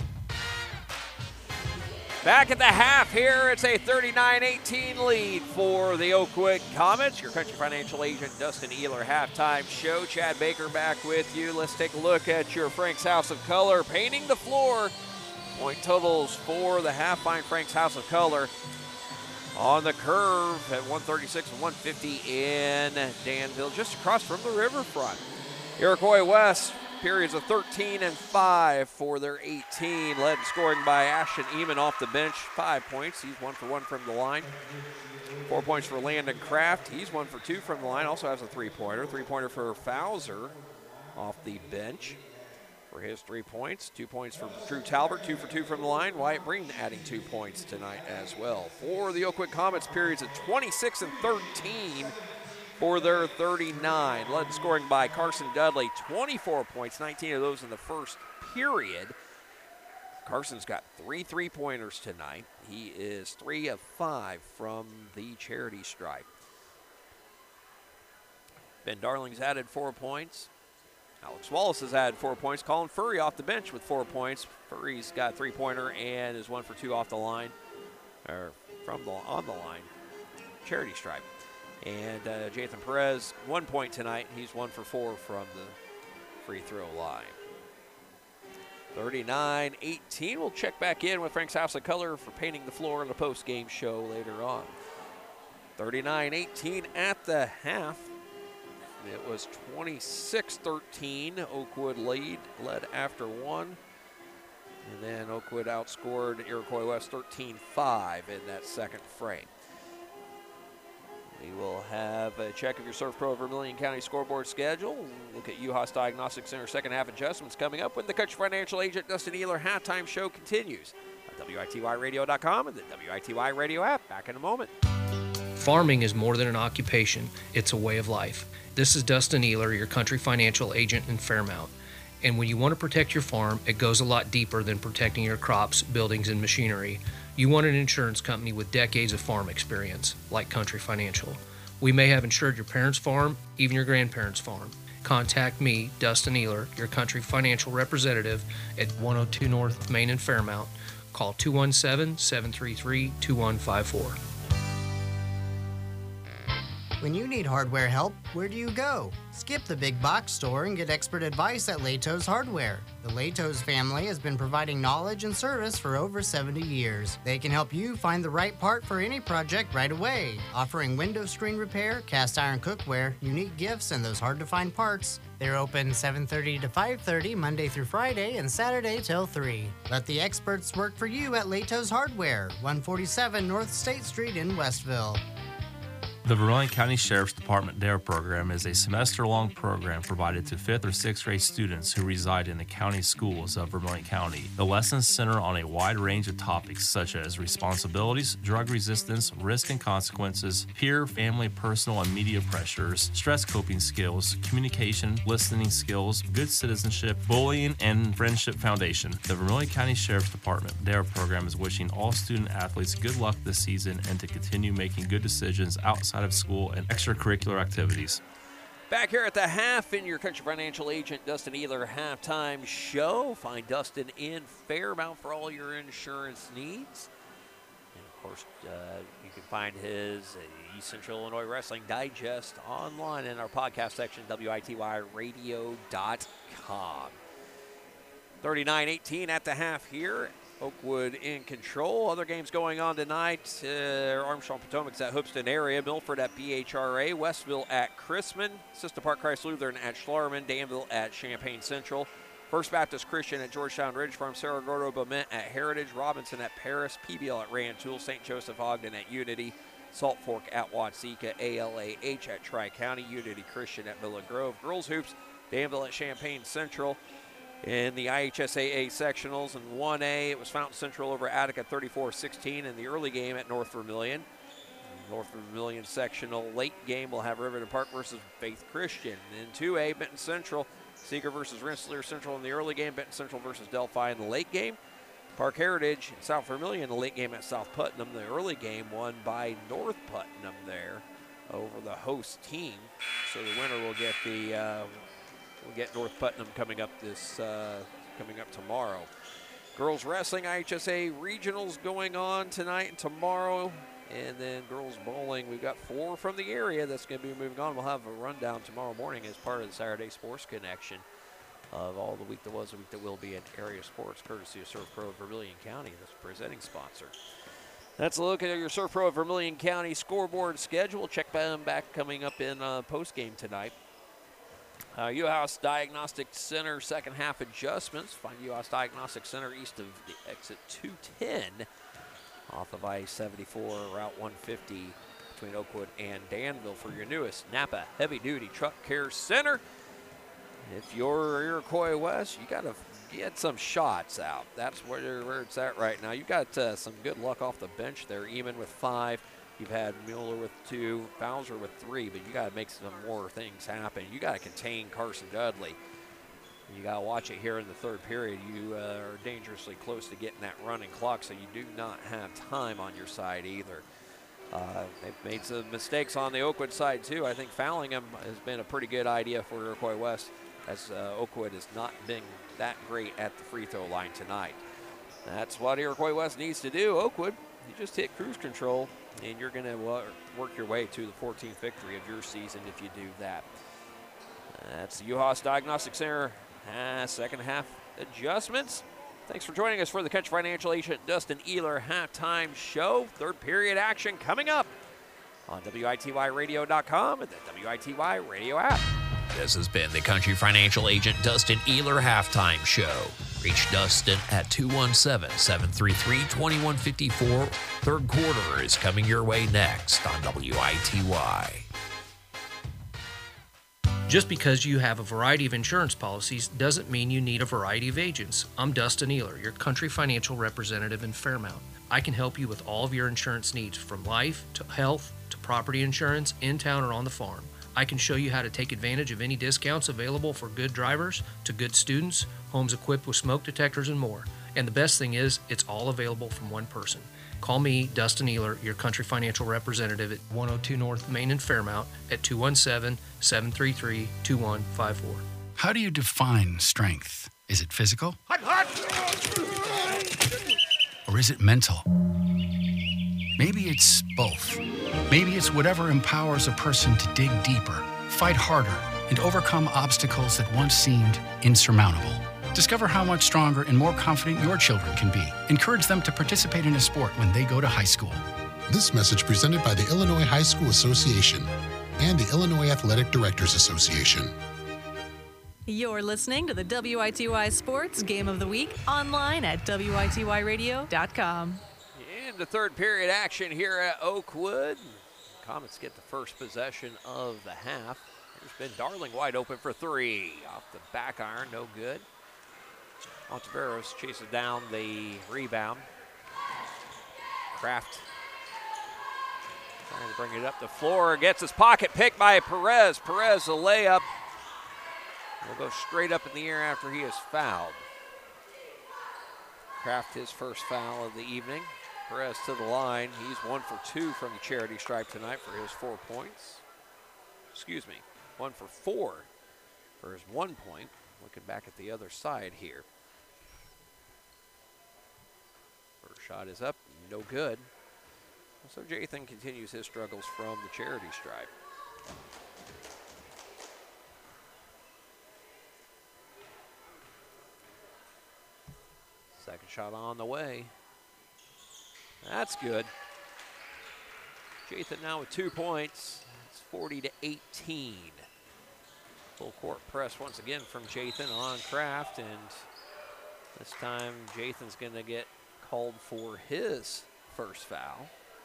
Back at the half here, it's a 39-18 lead for the Oakwood Comets. Your Country Financial Agent Dustin Ehler Halftime Show. Chad Baker back with you. Let's take a look at your Frank's House of Color painting the floor. Point totals for the half. Find Frank's House of Color on the curve at 136 and 150 in Danville, just across from the riverfront. Iroquois West, periods of 13 and 5 for their 18, led in scoring by Ashton Eamon off the bench, 5 points. He's 1 for 1 from the line. 4 points for Landon Kraft. He's 1 for 2 from the line. Also has a three-pointer. Three-pointer for Fowler off the bench for his 3 points. 2 points for Drew Talbert, 2 for 2 from the line. Wyatt Breen adding 2 points tonight as well. For the Oakwood Comets, periods of 26 and 13 for their 39. Led in scoring by Carson Dudley, 24 points, 19 of those in the first period. Carson's got 3 3-pointers tonight. He is 3 of 5 from the charity stripe. Ben Darling's added 4 points. Alex Wallace has added 4 points. Colin Furry off the bench with 4 points. Furry's got a 3-pointer and is 1 for 2 off the line, or on the line, charity stripe. And Jathan Perez, 1 point tonight. He's 1 for 4 from the free throw line. 39-18. We'll check back in with Frank's House of Color for painting the floor in the post-game show later on. 39-18 at the half. It was 26-13. Oakwood led after 1. And then Oakwood outscored Iroquois West 13-5 in that second frame. We will have a check of your Surf Pro Vermilion County scoreboard schedule. Look at UHAS Diagnostic Center second half adjustments coming up when the Country Financial Agent Dustin Ehler halftime show continues on WITYradio.com and the WITY radio app. Back in a moment. Farming is more than an occupation, it's a way of life. This is Dustin Ehler, your Country Financial Agent in Fairmount. And when you want to protect your farm, it goes a lot deeper than protecting your crops, buildings, and machinery. You want an insurance company with decades of farm experience, like Country Financial. We may have insured your parents' farm, even your grandparents' farm. Contact me, Dustin Ehler, your Country Financial representative at 102 North Main in Fairmount. Call 217-733-2154. When you need hardware help, where do you go? Skip the big box store and get expert advice at Latos Hardware. The Latos family has been providing knowledge and service for over 70 years. They can help you find the right part for any project right away, offering window screen repair, cast iron cookware, unique gifts, and those hard-to-find parts. They're open 7:30 to 5:30 Monday through Friday and Saturday till 3. Let the experts work for you at Latos Hardware, 147 North State Street in Westville. The Vermilion County Sheriff's Department DARE program is a semester-long program provided to 5th or 6th grade students who reside in the county schools of Vermilion County. The lessons center on a wide range of topics such as responsibilities, drug resistance, risk and consequences, peer, family, personal, and media pressures, stress coping skills, communication, listening skills, good citizenship, bullying, and friendship foundation. The Vermilion County Sheriff's Department DARE program is wishing all student athletes good luck this season and to continue making good decisions outside of school and extracurricular activities. Back here at the half in your Country Financial Agent Dustin Ehler halftime show. Find Dustin in Fairmount for all your insurance needs. And of course, you can find his East Central Illinois Wrestling Digest online in our podcast section, WITYradio.com. 39-18 at the half here Oakwood in control. Other games going on tonight. Armstrong-Potomac's at Hoopeston area. Milford at BHRA. Westville at Chrisman. Sister Park Christ Lutheran at Schlarman. Danville at Champaign Central. First Baptist Christian at Georgetown Ridge Farm. Cerro Gordo Bement at Heritage. Robinson at Paris. PBL at Rantoul. St. Joseph Ogden at Unity. Salt Fork at Watseka. ALAH at Tri-County. Unity Christian at Villa Grove. Girls Hoops, Danville at Champaign Central. In the IHSAA sectionals in 1A, it was Fountain Central over Attica 34-16 in the early game at North Vermilion. North Vermilion sectional late game will have Riverton Park versus Faith Christian. In 2A, Benton Central, Seeger versus Rensselaer Central in the early game, Benton Central versus Delphi in the late game. Park Heritage and South Vermilion in the late game at South Putnam. The early game won by North Putnam there over the host team. So the winner will get the we'll get North Putnam coming up tomorrow. Girls wrestling IHSA regionals going on tonight and tomorrow, and then girls bowling. We've got 4 from the area that's going to be moving on. We'll have a rundown tomorrow morning as part of the Saturday Sports Connection of all the week that was, the week that will be in area sports, courtesy of Surf Pro of Vermilion County, the presenting sponsor. That's a look at your Surf Pro of Vermilion County scoreboard schedule. Check them back coming up in post-game tonight. U-House Diagnostic Center second half adjustments. Find U-House Diagnostic Center east of the exit 210 off of I-74 Route 150 between Oakwood and Danville for your newest Napa Heavy Duty Truck Care Center. If you're Iroquois West, you got to get some shots out. That's where it's at right now. You got some good luck off the bench there. Eamon with 5. You've had Mueller with 2, Bowser with 3, but you got to make some more things happen. You got to contain Carson Dudley. You got to watch it here in the third period. You are dangerously close to getting that running clock, so you do not have time on your side either. They've made some mistakes on the Oakwood side too. I think fouling him has been a pretty good idea for Iroquois West, as Oakwood has not been that great at the free throw line tonight. That's what Iroquois West needs to do. Oakwood, you just hit cruise control, and you're going to work your way to the 14th victory of your season if you do that. That's the U-Haas Diagnostic Center second half adjustments. Thanks for joining us for the Country Financial Agent Dustin Ehler halftime show. Third period action coming up on WITYradio.com and the WITY radio app. This has been the Country Financial Agent Dustin Ehler halftime show. Reach Dustin at 217-733-2154. Third quarter is coming your way next on WITY. Just because you have a variety of insurance policies doesn't mean you need a variety of agents. I'm Dustin Ehler, your Country Financial representative in Fairmount. I can help you with all of your insurance needs, from life to health to property insurance, in town or on the farm. I can show you how to take advantage of any discounts available for good drivers to good students, homes equipped with smoke detectors, and more. And the best thing is, it's all available from one person. Call me, Dustin Ehler, your Country Financial representative at 102 North Main in Fairmount at 217-733-2154. How do you define strength? Is it physical? Or is it mental? Maybe it's both. Maybe it's whatever empowers a person to dig deeper, fight harder, and overcome obstacles that once seemed insurmountable. Discover how much stronger and more confident your children can be. Encourage them to participate in a sport when they go to high school. This message presented by the Illinois High School Association and the Illinois Athletic Directors Association. You're listening to the WITY Sports Game of the Week online at WITYradio.com. In the third period action here at Oakwood, Comets get the first possession of the half. Here's been Darling wide open for 3. Off the back iron, no good. Monteveros chases down the rebound. Kraft trying to bring it up the floor. Gets his pocket picked by Perez. Perez, a layup. Will go straight up in the air after he is fouled. Kraft, his first foul of the evening. Perez to the line. He's 1 for 2 from the charity stripe tonight for his 4 points. Excuse me, 1 for 4 for his 1 point. Looking back at the other side here. First shot is up, no good. So Jathan continues his struggles from the charity stripe. Second shot on the way. That's good. Jathan now with 2 points. It's 40-18. Full court press once again from Jathan on Kraft, and this time Jathan's going to get called for his first foul.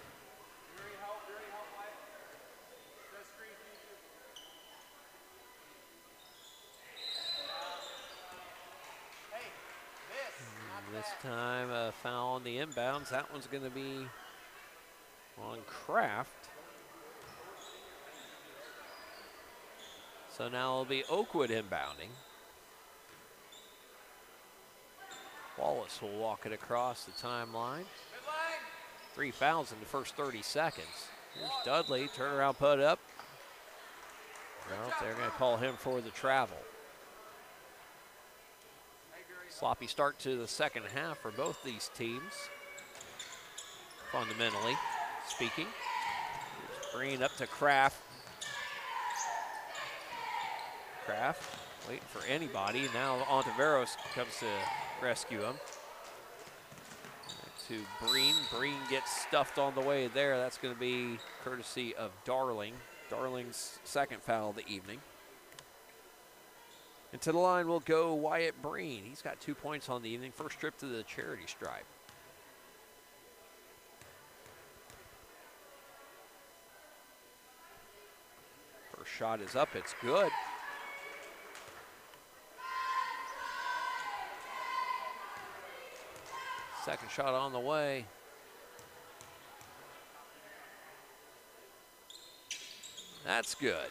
And this time a foul on the inbounds. That one's going to be on Kraft. So now it'll be Oakwood inbounding. Wallace will walk it across the timeline. 3 fouls in the first 30 seconds. Here's Dudley, turnaround put up. Well, they're going to call him for the travel. Sloppy start to the second half for both these teams, fundamentally speaking. Here's Breen up to Kraft. Kraft waiting for anybody. Now Ontiveros comes to rescue him. To Breen. Breen gets stuffed on the way there. That's going to be courtesy of Darling. Darling's second foul of the evening. And to the line will go Wyatt Breen. He's got 2 points on the evening. First trip to the charity stripe. First shot is up. It's good. Second shot on the way. That's good.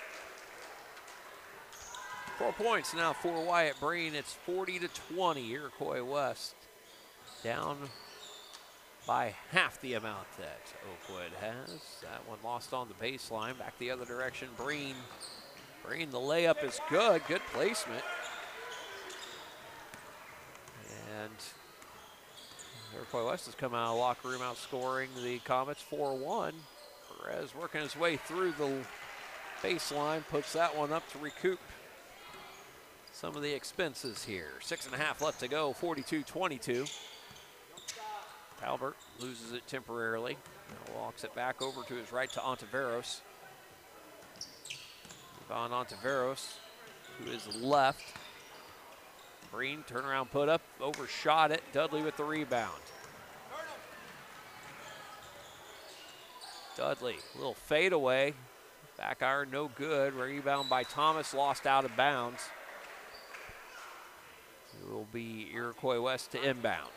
4 points now for Wyatt Breen. It's 40-20. Iroquois West down by half the amount that Oakwood has. That one lost on the baseline. Back the other direction. Breen. Breen, the layup is good. Good placement. And Iroquois West has come out of the locker room outscoring the Comets 4-1. Perez working his way through the baseline, puts that one up to recoup some of the expenses here. 6.5 left to go, 42-22. Talbert loses it temporarily. Now walks it back over to his right to Ontiveros. Ivan Ontiveros, who is left. Breen, turnaround put up, overshot it. Dudley with the rebound. Dudley, a little fadeaway. Back iron, no good. Rebound by Thomas, lost out of bounds. It will be Iroquois West to inbound.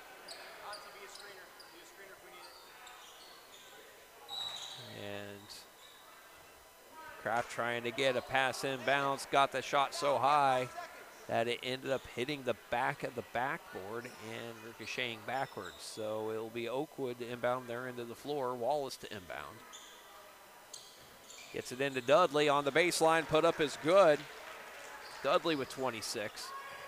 And Kraft trying to get a pass inbounds, got the shot so high that it ended up hitting the back of the backboard and ricocheting backwards. So it will be Oakwood to inbound their end of the floor, Wallace to inbound. Gets it into Dudley on the baseline, put up is good. Dudley with 26,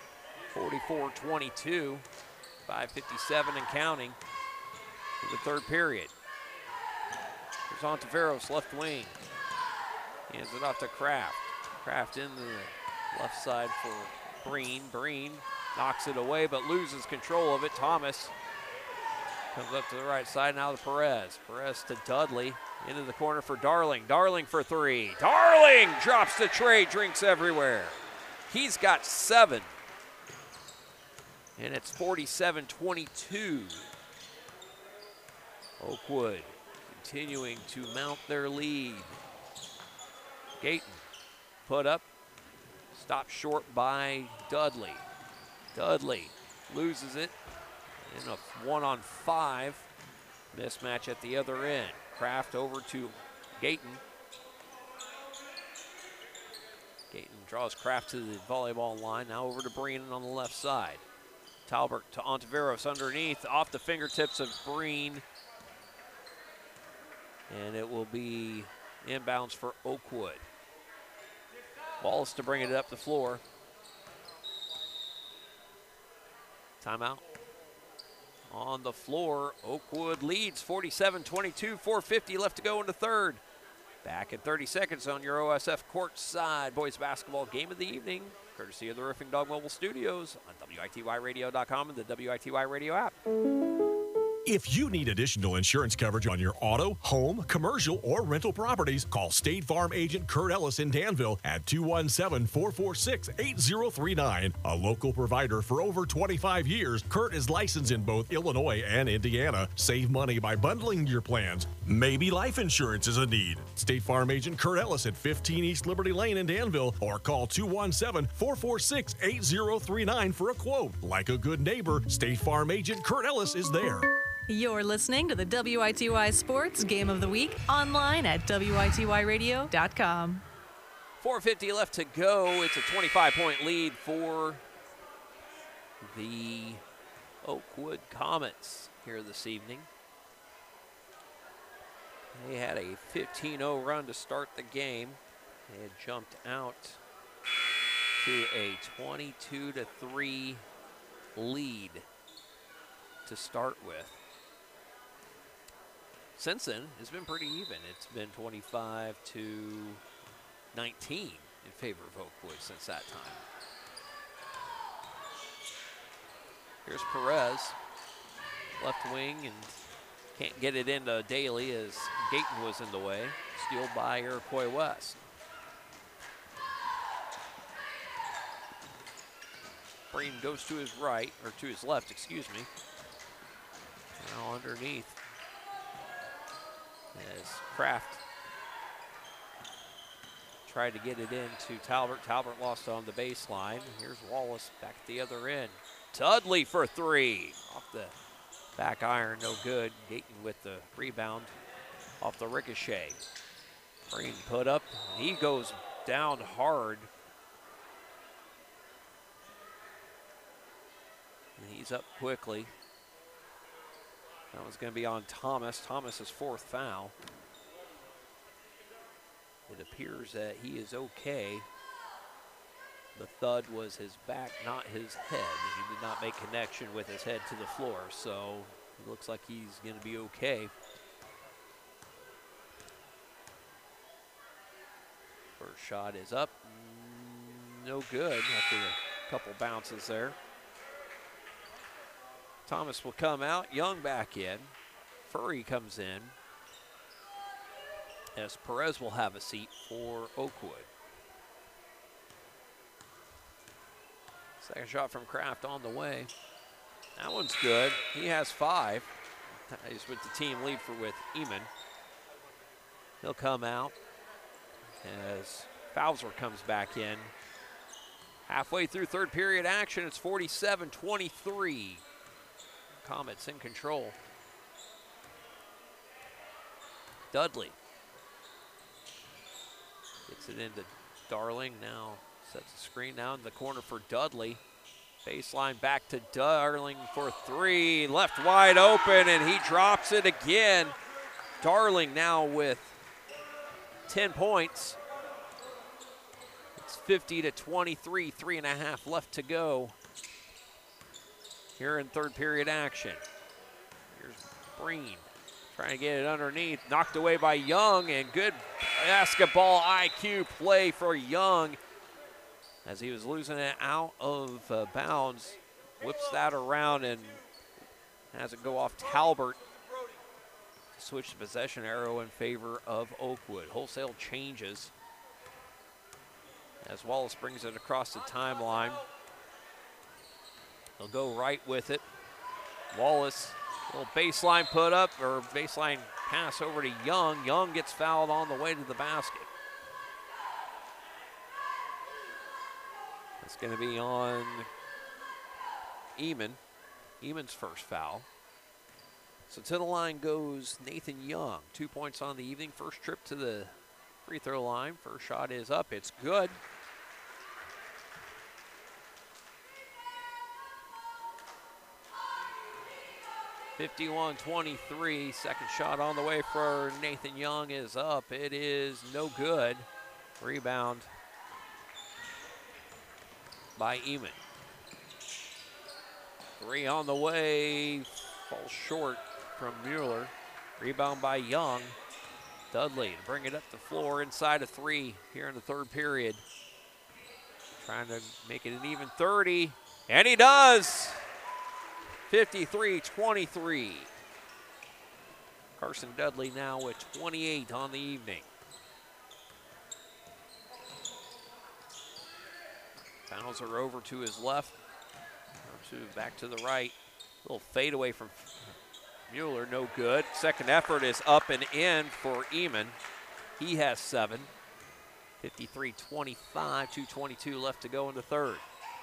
44-22, 5:57 and counting for the third period. Here's Ontiveros, left wing. Hands it off to Kraft. Kraft in the left side for Breen. Breen knocks it away but loses control of it. Thomas comes up to the right side now to Perez. Perez to Dudley. Into the corner for Darling. Darling for three. Darling drops the tray, drinks everywhere. He's got 7. And it's 47-22. Oakwood continuing to mount their lead. Gayton put up. Stopped short by Dudley. Dudley loses it in a 1-on-5 mismatch at the other end. Kraft over to Gayton. Gayton draws Kraft to the volleyball line. Now over to Breen on the left side. Talbert to Ontiveros underneath, off the fingertips of Breen. And it will be inbounds for Oakwood. Wallace to bring it up the floor. Timeout. On the floor, Oakwood leads 47-22, 4:50 left to go in the third. Back in 30 seconds on your OSF court side. Boys basketball game of the evening courtesy of the Roofing Dog Mobile Studios on WITYradio.com and the WITY Radio app. If you need additional insurance coverage on your auto, home, commercial, or rental properties, call State Farm agent Kurt Ellis in Danville at 217-446-8039. A local provider for over 25 years, Kurt is licensed in both Illinois and Indiana. Save money by bundling your plans. Maybe life insurance is a need. State Farm agent Kurt Ellis at 15 East Liberty Lane in Danville, or call 217-446-8039 for a quote. Like a good neighbor, State Farm agent Kurt Ellis is there. You're listening to the WITY Sports Game of the Week online at WITYradio.com. 4:50 left to go. It's a 25-point lead for the Oakwood Comets here this evening. They had a 15-0 run to start the game. They had jumped out to a 22-3 lead to start with. Since then, it's been pretty even. It's been 25-19 in favor of Oakwood since that time. Here's Perez, left wing, and can't get it into Daly as Gayton was in the way. Steal by Iroquois West. Breen goes to his right, or to his left, excuse me. Now underneath. As Kraft tried to get it into Talbert. Talbert lost on the baseline. Here's Wallace back at the other end. Dudley for three. Off the back iron, no good. Gayton with the rebound off the ricochet. Breen put up. He goes down hard. And he's up quickly. That was going to be on Thomas. Thomas's fourth foul. It appears that he is okay. The thud was his back, not his head. He did not make connection with his head to the floor, so it looks like he's going to be okay. First shot is up. No good after a couple bounces there. Thomas will come out, Young back in. Furry comes in. As Perez will have a seat for Oakwood. Second shot from Kraft on the way. That one's good. He has 5. He's with the team lead with Eamon. He'll come out as Fowler comes back in. Halfway through third period action, it's 47-23. Comets in control. Dudley gets it into Darling. Now sets the screen down in the corner for Dudley. Baseline back to Darling for 3. Left wide open, and he drops it again. Darling now with 10 points. It's 50-23, 3.5 left to go here in third period action. Here's Breen trying to get it underneath, knocked away by Young, and good basketball IQ play for Young as he was losing it out of bounds. Whips that around and has it go off Talbert. Switch the possession arrow in favor of Oakwood. Wholesale changes as Wallace brings it across the timeline. They'll go right with it. Wallace, little baseline put up, or baseline pass over to Young. Young gets fouled on the way to the basket. It's going to be on Eamon. Eamon's first foul. So to the line goes Nathan Young. 2 points on the evening. First trip to the free throw line. First shot is up. It's good. (51-23). Second shot on the way for Nathan Young is up. It is no good. Rebound by Eamon. 3 on the way. Falls short from Mueller. Rebound by Young. Dudley to bring it up the floor inside of 3 here in the third period. Trying to make it an even 30, and he does. 53-23. Carson Dudley now with 28 on the evening. Fowler over to his left, back to the right. Little fadeaway from Mueller, no good. Second effort is up and in for Eamon. He has 7. 53-25, 2:22 left to go in the third.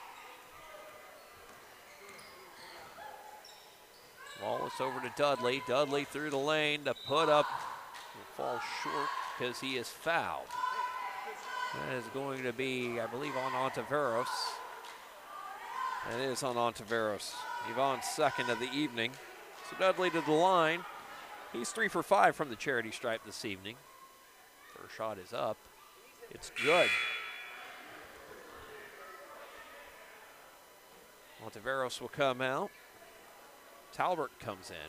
Wallace over to Dudley. Dudley through the lane. The put up will fall short because he is fouled. That is going to be, I believe, on Ontiveros. That is on Ontiveros. Yvonne's second of the evening. So Dudley to the line. He's 3 for 5 from the charity stripe this evening. First shot is up. It's good. Ontiveros will come out. Talbert comes in.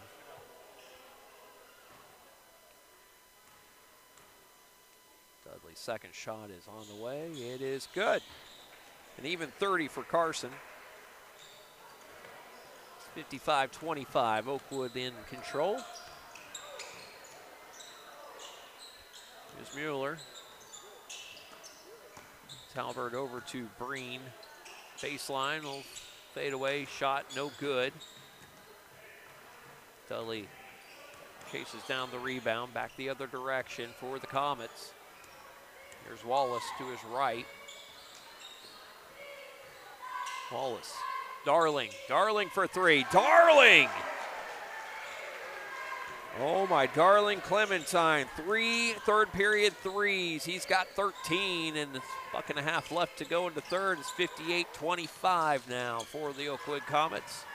Dudley's second shot is on the way. It is good. An even 30 for Carson. It's 55-25. Oakwood in control. Here's Mueller. Talbert over to Breen. Baseline will fade away. Shot no good. Dudley chases down the rebound. Back the other direction for the Comets. Here's Wallace to his right. Wallace. Darling. Darling for 3. Darling! Oh, my darling Clementine. 3 third period threes. He's got 13 and a buck and a half left to go into third. It's 58-25 now for the Oakwood Comets.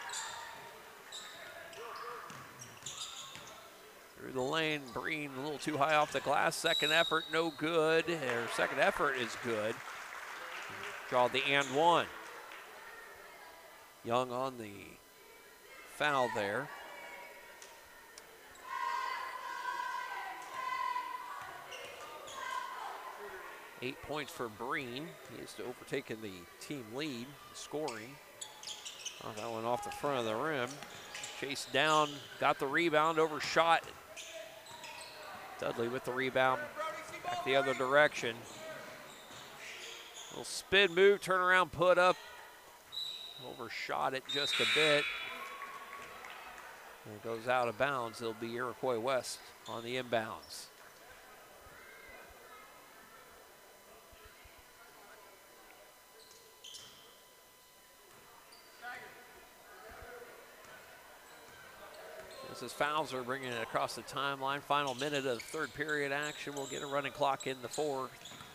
Through the lane, Breen a little too high off the glass. Second effort, no good. Or second effort is good. Draw the and one. Young on the foul there. Eight points for Breen. He has overtaken the team lead, scoring. Oh, that one off the front of the rim. Chased down, got the rebound, overshot. Dudley with the rebound, back the other direction. Little spin move, turn around, put up. Overshot it just a bit. And it goes out of bounds. It'll be Iroquois West on the inbounds. This is Fowler bringing it across the timeline. Final minute of third period action. We'll get a running clock in the fourth.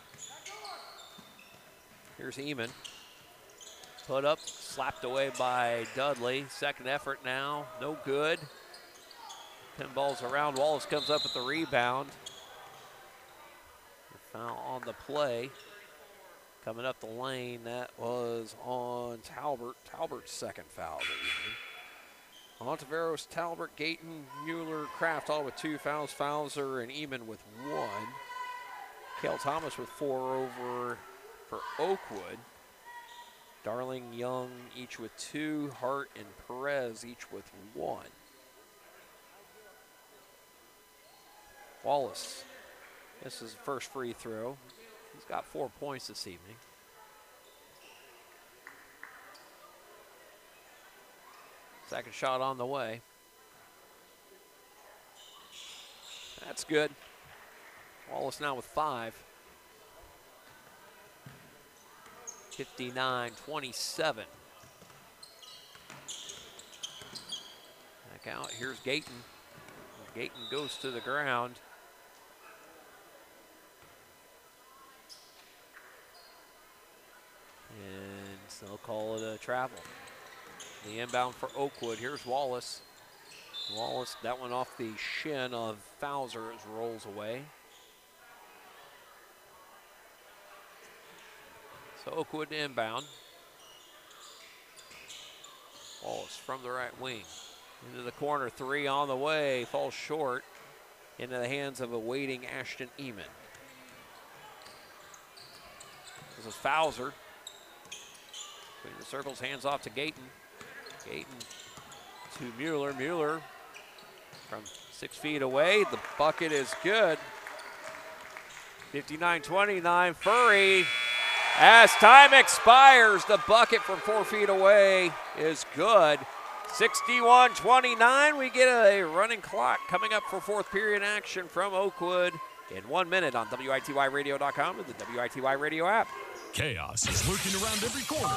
Here's Eamon. Put up, slapped away by Dudley. Second effort now, no good. 10 balls around. Wallace comes up with the rebound. The foul on the play. Coming up the lane, that was on Talbert. Talbert's second foul of the evening. Ontiveros, Talbert, Gayton, Mueller, Kraft all with 2 fouls. Fowler and Eamon with 1. Cale Thomas with 4 over for Oakwood. Darling, Young each with 2. Hart and Perez each with 1. Wallace, this is the first free throw. He's got 4 points this evening. Second shot on the way. That's good. Wallace now with 5. 59-27. Back out, here's Gayton. Gayton goes to the ground. And they'll call it a travel. The inbound for Oakwood. Here's Wallace. Wallace, that one off the shin of Fowler as rolls away. So Oakwood inbound. Wallace from the right wing. Into the corner, 3 on the way. Falls short into the hands of a waiting Ashton Eamon. This is Fowler. Between the circles, hands off to Gayton. Gayton to Mueller. Mueller from 6 feet away. The bucket is good. 59-29, Furry. As time expires, the bucket from 4 feet away is good. 61-29, we get a running clock coming up for fourth period action from Oakwood in 1 minute on WITYradio.com and the WITY Radio app. Chaos is lurking around every corner.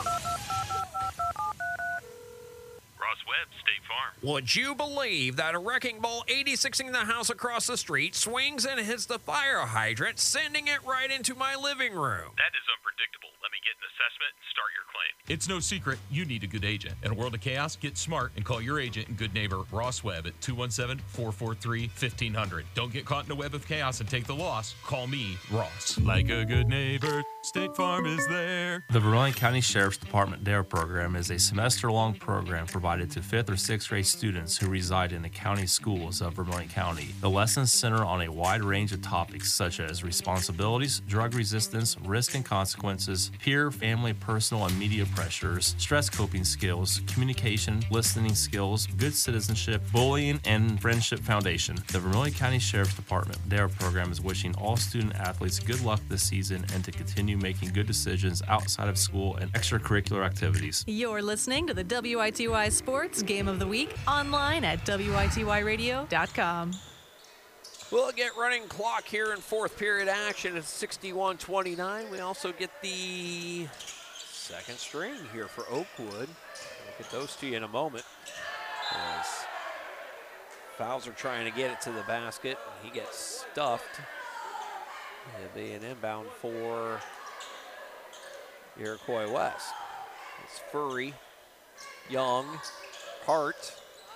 Ross Webb, State Farm. Would you believe that a wrecking ball 86ing the house across the street swings and hits the fire hydrant, sending it right into my living room? That is unpredictable. Let me get an assessment and start your claim. It's no secret you need a good agent. In a world of chaos, get smart and call your agent and good neighbor Ross Webb at 217-443-1500. Don't get caught in a web of chaos and take the loss. Call me, Ross. Like a good neighbor, State Farm is there. The Vermilion County Sheriff's Department DARE program is a semester-long program provided to 5th or 6th grade students who reside in the county schools of Vermilion County. The lessons center on a wide range of topics such as responsibilities, drug resistance, risk and consequences, peer, family, personal, and media pressures, stress coping skills, communication, listening skills, good citizenship, bullying, and friendship foundation. The Vermilion County Sheriff's Department DARE program is wishing all student athletes good luck this season and to continue making good decisions outside of school and extracurricular activities. You're listening to the WITY Sports Game of the Week online at WITYradio.com. We'll get running clock here in fourth period action at 61-29. We also get the second string here for Oakwood. We'll get those to you in a moment. As Fowles are trying to get it to the basket. He gets stuffed. It'll be an inbound for Iroquois West. It's Furry, Young, Hart.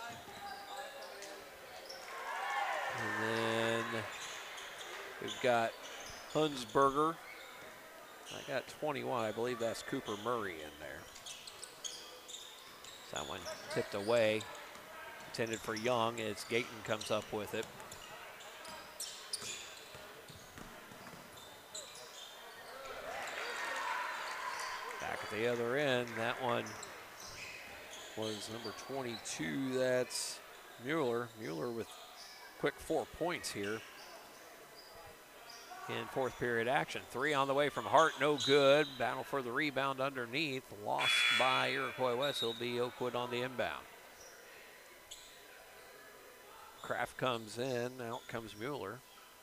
And then we've got Hunsberger. I got 21. I believe that's Cooper Murray in there. That one tipped away. Intended for Young. It's Gayton comes up with it. Back at the other end, that one was number 22. That's Mueller. Mueller with quick 4 points here in fourth period action. 3 on the way from Hart, no good. Battle for the rebound underneath, lost by Iroquois West. It'll be Oakwood on the inbound. Kraft comes in, out comes Mueller.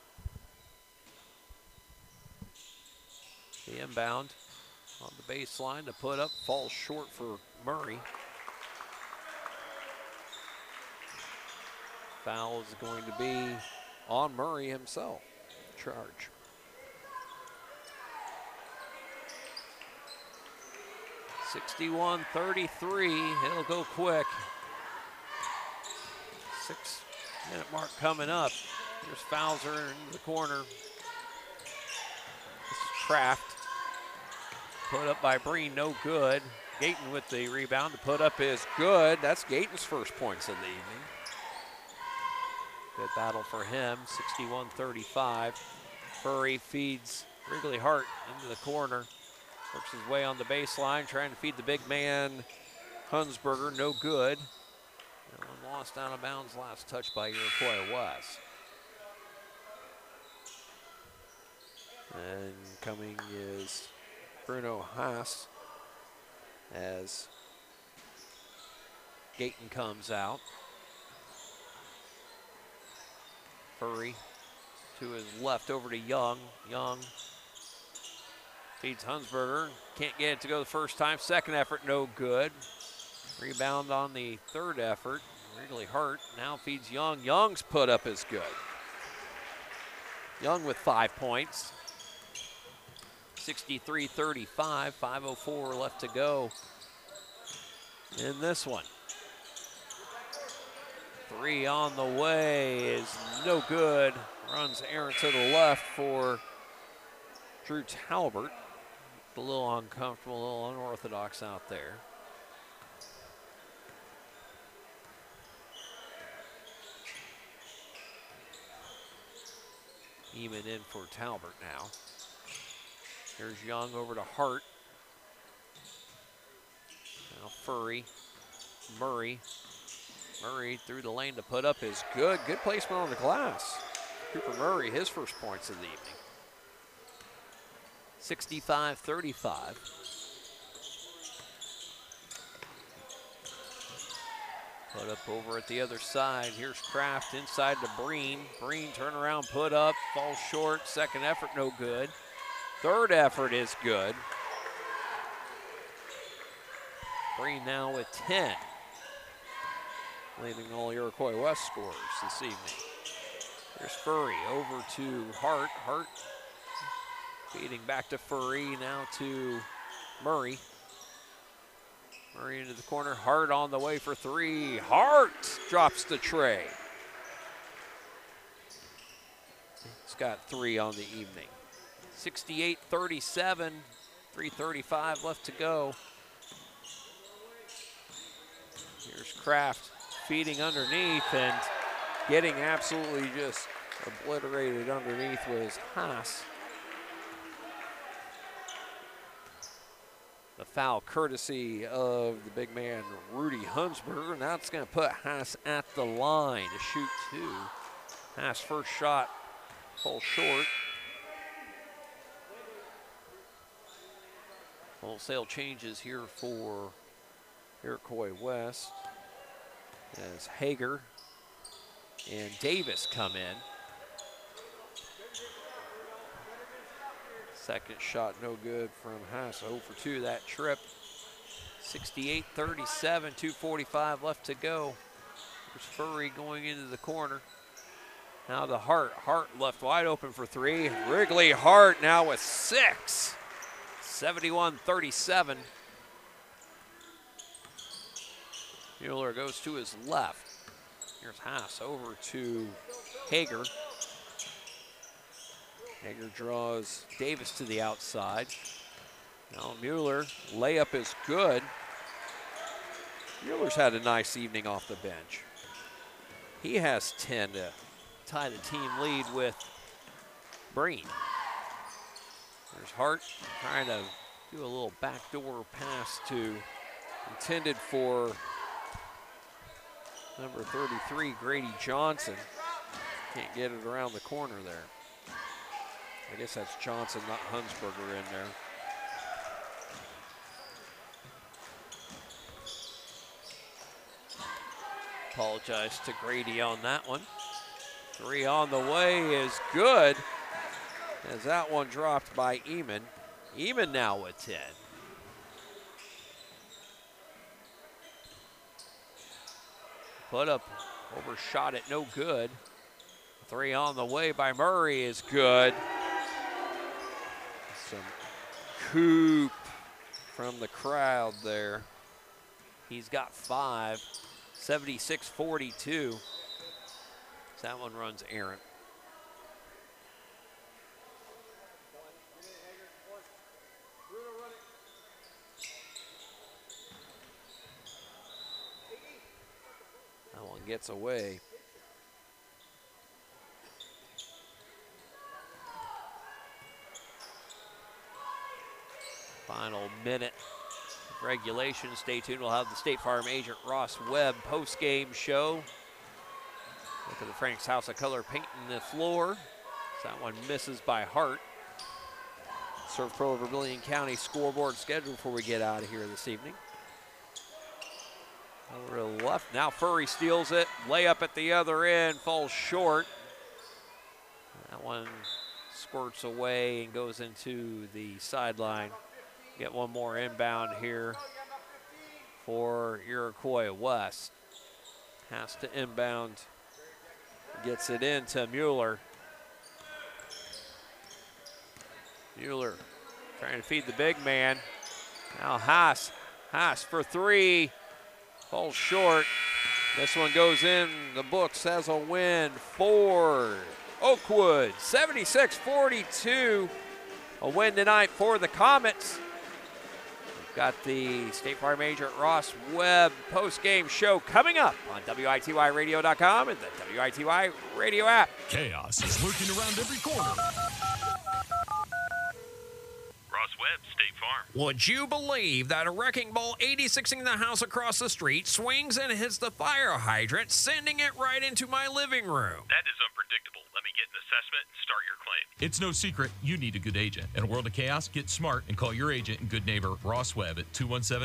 The inbound on the baseline to put up, falls short for Murray. Foul is going to be on Murray himself. Charge. (61-33). It'll go quick. 6-minute mark coming up. Here's Fowler in the corner. This is Kraft. Put up by Breen, no good. Gayton with the rebound to put up is good. That's Gayton's first points of the evening. Good battle for him, 61-35. Furry feeds Wrigley Hart into the corner. Works his way on the baseline, trying to feed the big man, Hunsberger, no good. That one lost out of bounds, last touch by Iroquois West. And coming is Bruno Haas as Gayton comes out. Furry to his left over to Young. Young feeds Hunsberger. Can't get it to go the first time. Second effort, no good. Rebound on the third effort. Wrigley Hart now feeds Young. Young's put up is good. Young with 5 points. 63-35, 5:04 left to go in this one. 3 on the way is no good. Runs Aaron to the left for Drew Talbert. A little uncomfortable, a little unorthodox out there. Eamon in for Talbert now. Here's Young over to Hart. Furry. Murray through the lane to put up is good. Good placement on the glass. Cooper Murray, his first points of the evening. 65-35. Put up over at the other side. Here's Kraft inside to Breen. Breen turnaround, put up, falls short. Second effort, no good. Third effort is good. Breen now with 10. Leading all Iroquois West scorers this evening. There's Furry over to Hart. Hart feeding back to Furry, now to Murray. Murray into the corner. Hart on the way for three. Hart drops the tray. He's got 3 on the evening. 68-37, 3:35 left to go. Here's Kraft feeding underneath, and getting absolutely just obliterated underneath was Haas. The foul courtesy of the big man, Rudy Hunsberger. Now it's going to put Haas at the line to shoot 2. Haas' first shot falls short. Wholesale changes here for Iroquois West as Hager and Davis come in. Second shot no good from Haas. 0 for 2 that trip. 68-37, 2:45 left to go. There's Furry going into the corner. Now the Hart. Hart left wide open for 3. Wrigley Hart now with 6. 71-37. Mueller goes to his left. Here's Haas over to Hager. Hager draws Davis to the outside. Now Mueller, layup is good. Mueller's had a nice evening off the bench. He has 10 to tie the team lead with Breen. There's Hart trying to do a little backdoor pass intended for number 33, Grady Johnson. Can't get it around the corner there. I guess that's Johnson, not Hunsberger in there. Apologize to Grady on that one. 3 on the way is good, as that one dropped by Eamon. Eamon now with 10. Put up, overshot it, no good. 3 on the way by Murray is good. Some coop from the crowd there. He's got 5, 76-42. That one runs errant. That one gets away. Final minute of regulation. Stay tuned. We'll have the State Farm agent Ross Webb post-game show. Look at the Frank's House of Color painting the floor. That one misses by Hart. Surf Pro Vermilion County scoreboard schedule before we get out of here this evening. Over to the left. Now Furry steals it. Layup at the other end. Falls short. That one squirts away and goes into the sideline. Get one more inbound here for Iroquois West. Has to inbound. Gets it into Mueller. Mueller trying to feed the big man. Now Haas. Haas for 3. Falls short. This one goes in the books as a win for Oakwood. 76-42. A win tonight for the Comets. Got the State Farm agent Ross Webb post-game show coming up on WITYradio.com and the WITY radio app. Chaos is lurking around every corner. Ross Webb. Webb, State Farm. Would you believe that a wrecking ball 86ing the house across the street swings and hits the fire hydrant, sending it right into my living room? That is unpredictable. Let me get an assessment and start your claim. It's no secret you need a good agent. In a world of chaos, get smart and call your agent and good neighbor Ross Webb at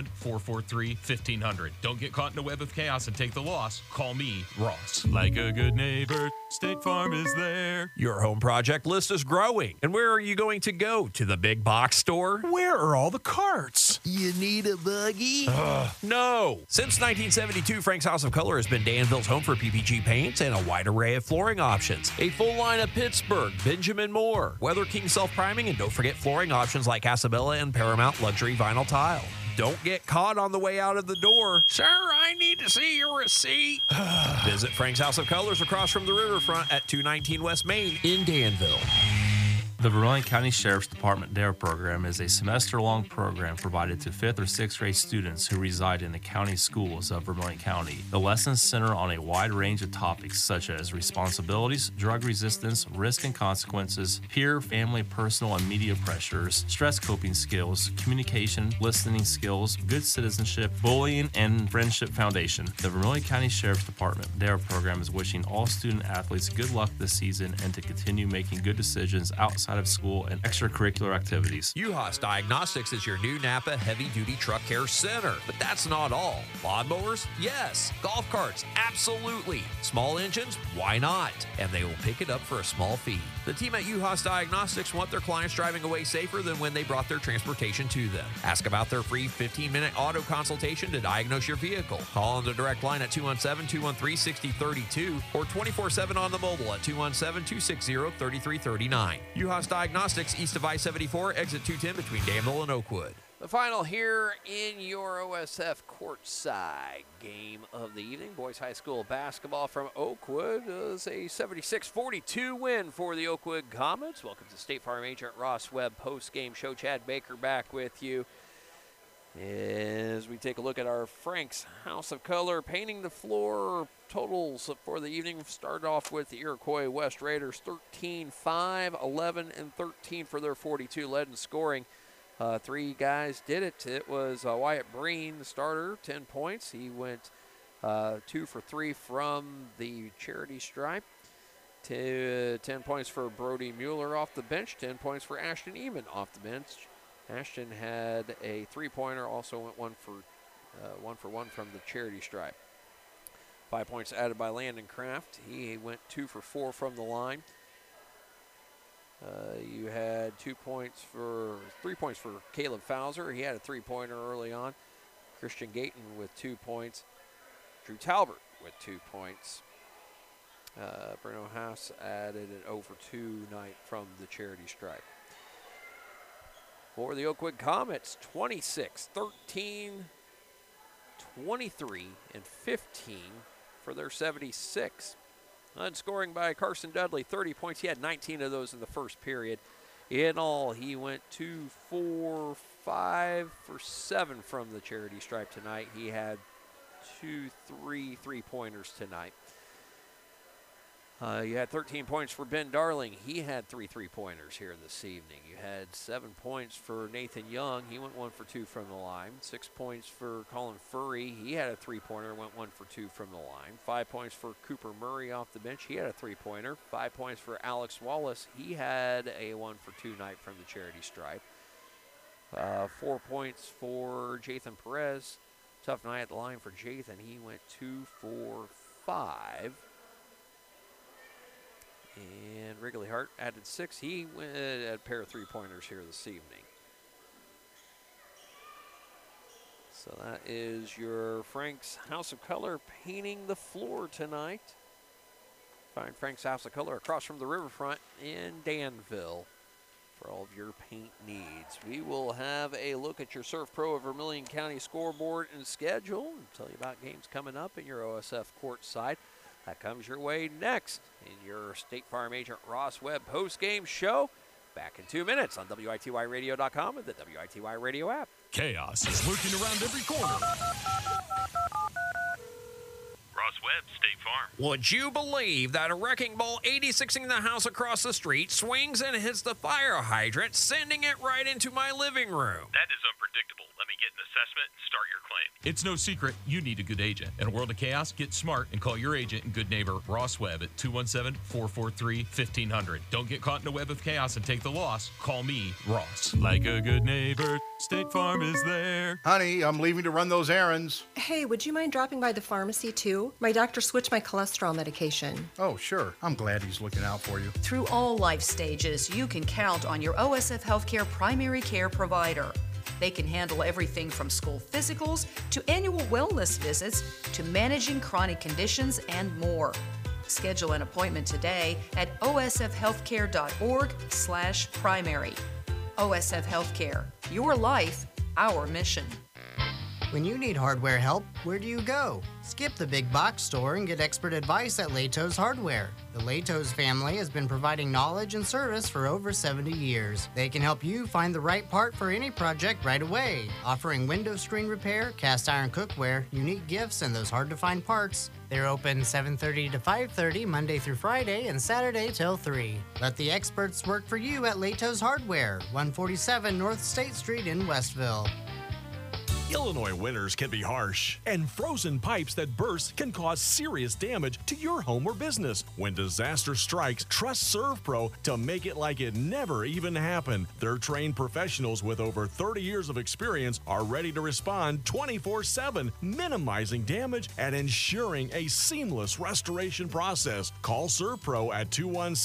217-443-1500. Don't get caught in a web of chaos and take the loss. Call me, Ross. Like a good neighbor, State Farm is there. Your home project list is growing. And where are you going to go? To the big box store? Where are all the carts? You need a buggy? No. Since 1972, Frank's House of Color has been Danville's home for PPG paints and a wide array of flooring options. A full line of Pittsburgh, Benjamin Moore, Weather King self-priming, and don't forget flooring options like Casabella and Paramount luxury vinyl tile. Don't get caught on the way out of the door. Sir, I need to see your receipt. Visit Frank's House of Colors across from the riverfront at 219 West Main in Danville. The Vermilion County Sheriff's Department DARE program is a semester-long program provided to 5th or 6th grade students who reside in the county schools of Vermilion County. The lessons center on a wide range of topics such as responsibilities, drug resistance, risk and consequences, peer, family, personal, and media pressures, stress coping skills, communication, listening skills, good citizenship, bullying, and friendship foundation. The Vermilion County Sheriff's Department DARE program is wishing all student athletes good luck this season and to continue making good decisions outside of school and extracurricular activities. Uhas Diagnostics is your new Napa heavy-duty truck care center. But that's not all. Lawnmowers? Yes. Golf carts? Absolutely. Small engines? Why not? And they will pick it up for a small fee. The team at Uhas Diagnostics want their clients driving away safer than when they brought their transportation to them. Ask about their free 15-minute auto consultation to diagnose your vehicle. Call on the direct line at 217-213-6032 or 24/7 on the mobile at 217-260-3339. Uhas Diagnostics, east of I-74, exit 210 between Danville and Oakwood. The final here in your OSF courtside game of the evening. Boys High School basketball from Oakwood is a 76-42 win for the Oakwood Comets. Welcome to State Farm agent Ross Webb post-game show. Chad Baker back with you as we take a look at our Frank's House of Color painting the floor totals for the evening. We've started off with the Iroquois West Raiders 13-5, 11 and 13 for their 42, led in scoring. Three guys did it. It was Wyatt Breen, the starter, 10 points. He went 2 for 3 from the charity stripe. 10 points for Brody Mueller off the bench, 10 points for Ashton Eamon off the bench. Ashton had a three-pointer, also went 1 for 1 from the charity stripe. 5 points added by Landon Kraft. He went 2 for 4 from the line. You had 3 points for Caleb Fowler. He had a three-pointer early on. Christian Gayton with 2 points. Drew Talbert with 2 points. Bruno Haas added an 0 for 2 night from the charity stripe. For the Oakwood Comets, 26, 13, 23, and 15 for their 76. Unscoring by Carson Dudley, 30 points. He had 19 of those in the first period. In all, he went 2, 4, 5 for 7 from the charity stripe tonight. He had 2, 3 three-pointers tonight. You had 13 points for Ben Darling. He had 3 three-pointers here this evening. You had 7 points for Nathan Young. He went 1 for 2 from the line. 6 points for Colin Furry. He had a three-pointer, went 1 for 2 from the line. 5 points for Cooper Murray off the bench. He had a three-pointer. 5 points for Alex Wallace. He had a 1 for 2 night from the charity stripe. 4 points for Jathan Perez. Tough night at the line for Jathan. He went 2 for 5. And Wrigley Hart added 6. He went a pair of three-pointers here this evening. So that is your Frank's House of Color painting the floor tonight. Find Frank's House of Color across from the riverfront in Danville for all of your paint needs. We will have a look at your Surf Pro of Vermilion County scoreboard and schedule and tell you about games coming up in your OSF courtside. That comes your way next in your State Farm agent Ross Webb post-game show. Back in 2 minutes on WITYradio.com and the WITY Radio app. Chaos is lurking around every corner. Ross Ross Webb, State Farm. Would you believe that a wrecking ball 86ing the house across the street swings and hits the fire hydrant, sending it right into my living room? That is unpredictable. Let me get an assessment and start your claim. It's no secret you need a good agent. In a world of chaos, get smart and call your agent and good neighbor Ross Webb at 217-443-1500. Don't get caught in a web of chaos and take the loss. Call me, Ross. Like a good neighbor, State Farm is there. Honey, I'm leaving to run those errands. Hey, would you mind dropping by the pharmacy too? My doctor switched my cholesterol medication. Oh, sure. I'm glad he's looking out for you. Through all life stages, you can count on your OSF Healthcare primary care provider. They can handle everything from school physicals to annual wellness visits to managing chronic conditions and more. Schedule an appointment today at osfhealthcare.org/primary. OSF Healthcare, your life, our mission. When you need hardware help, where do you go? Skip the big box store and get expert advice at Latos Hardware. The Latos family has been providing knowledge and service for over 70 years. They can help you find the right part for any project right away, offering window screen repair, cast iron cookware, unique gifts, and those hard-to-find parts. They're open 7:30 to 5:30 Monday through Friday and Saturday till 3. Let the experts work for you at Latos Hardware, 147 North State Street in Westville. Illinois winters can be harsh, and frozen pipes that burst can cause serious damage to your home or business. When disaster strikes, trust ServPro to make it like it never even happened. Their trained professionals with over 30 years of experience are ready to respond 24/7, minimizing damage and ensuring a seamless restoration process. Call ServPro at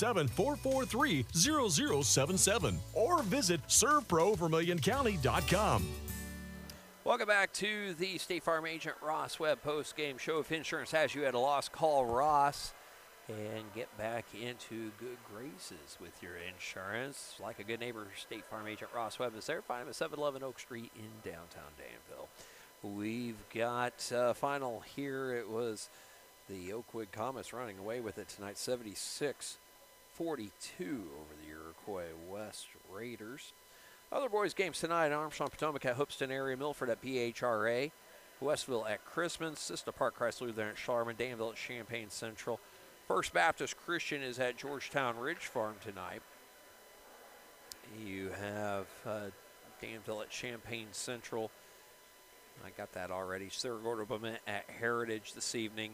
217-443-0077 or visit ServProVermilionCounty.com. Welcome back to the State Farm Agent Ross Webb post-game show. If insurance has you at a loss, call Ross and get back into good graces with your insurance. Like a good neighbor, State Farm Agent Ross Webb is there. Find him at 711 Oak Street in downtown Danville. We've got final here. It was the Oakwood Comets running away with it tonight, 76-42 over the Iroquois West Raiders. Other boys' games tonight: Armstrong Potomac at Hoopeston area, Milford at BHRA, Westville at Chrisman, Sista Park Chrysler there at Charmin, Danville at Champaign Central. First Baptist Christian is at Georgetown Ridge Farm tonight. You have Danville at Champaign Central. I got that already. Saragordo at Heritage this evening.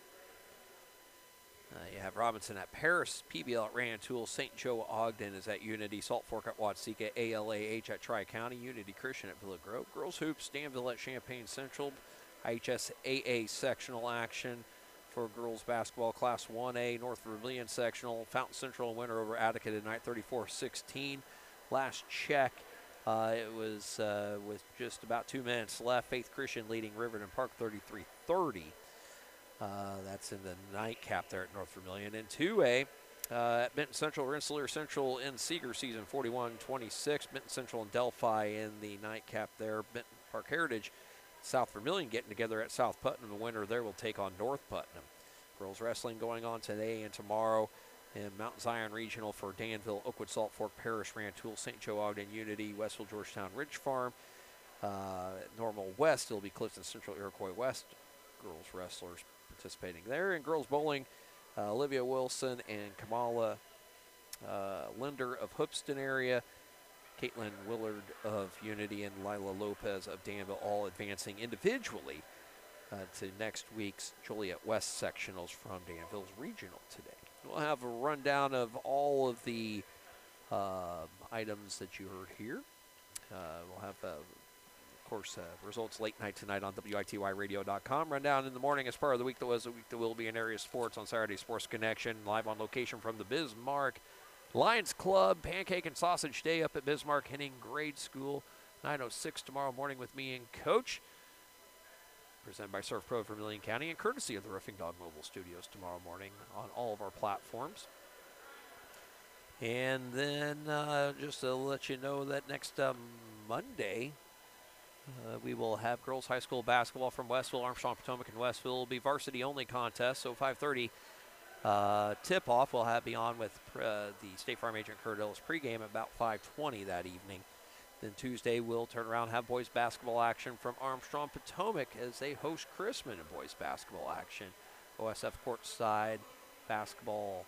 You have Robinson at Paris, PBL at Rantoul, St. Joe Ogden is at Unity, Salt Fork at Watseka, ALAH at Tri-County, Unity Christian at Villa Grove, Girls Hoops, Danville at Champaign Central, IHSAA sectional action for girls basketball, Class 1A, North Vermilion sectional, Fountain Central winner over Attica tonight, 34-16. Last check, it was with just about 2 minutes left, Faith Christian leading Riverton Park 33-30. That's in the nightcap there at North Vermilion. In 2A, at Benton Central, Rensselaer Central in Seeger season 41-26. Benton Central and Delphi in the nightcap there. Benton Park Heritage, South Vermilion getting together at South Putnam. The winner there will take on North Putnam. Girls wrestling going on today and tomorrow. And Mount Zion Regional for Danville, Oakwood, Salt Fork, Parish, Rantoul, St. Joe Ogden, Unity, Westville, Georgetown, Ridge Farm. Normal West, it'll be Clifton Central, Iroquois West. Girls wrestlers participating there. And girls bowling, Olivia Wilson and Kamala Linder of Hoopeston area, Caitlin Willard of Unity, and Lila Lopez of Danville, all advancing individually to next week's Joliet West sectionals from Danville's regional today. We'll have a rundown of all of the items that you heard here. We'll have of course, results late night tonight on WITYradio.com. Rundown in the morning as part of the week that was, the week that will be in area sports on Saturday Sports Connection. Live on location from the Bismarck Lions Club, Pancake and Sausage Day up at Bismarck Henning Grade School. 9:06 tomorrow morning with me and Coach. Presented by ServPro Vermilion County and courtesy of the Roofing Dog Mobile Studios tomorrow morning on all of our platforms. And then just to let you know that next Monday, we will have girls high school basketball from Westville. Armstrong Potomac and Westville will be varsity only contest. So 5:30 tip-off. We'll be on with the State Farm Agent Kurt Ellis pregame at about 5:20 that evening. Then Tuesday we'll turn around and have boys basketball action from Armstrong Potomac as they host Chrisman in boys basketball action OSF courtside basketball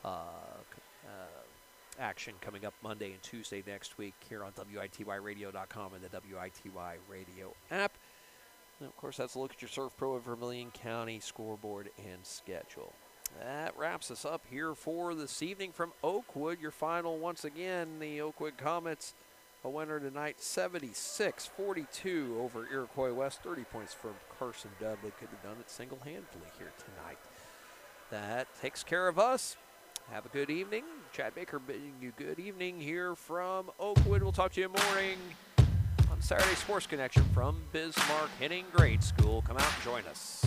action coming up Monday and Tuesday next week here on WITYradio.com and the WITY radio app. And of course, that's a look at your Surf Pro of Vermilion County scoreboard and schedule. That wraps us up here for this evening from Oakwood. Your final, once again, the Oakwood Comets, a winner tonight, 76-42 over Iroquois West. 30 points from Carson Dudley. Could have done it single-handedly here tonight. That takes care of us. Have a good evening. Chad Baker bidding you good evening here from Oakwood. We'll talk to you in the morning on Saturday Sports Connection from Bismarck Henning Grade School. Come out and join us.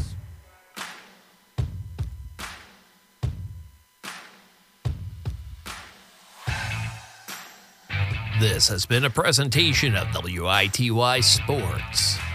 This has been a presentation of WITY Sports.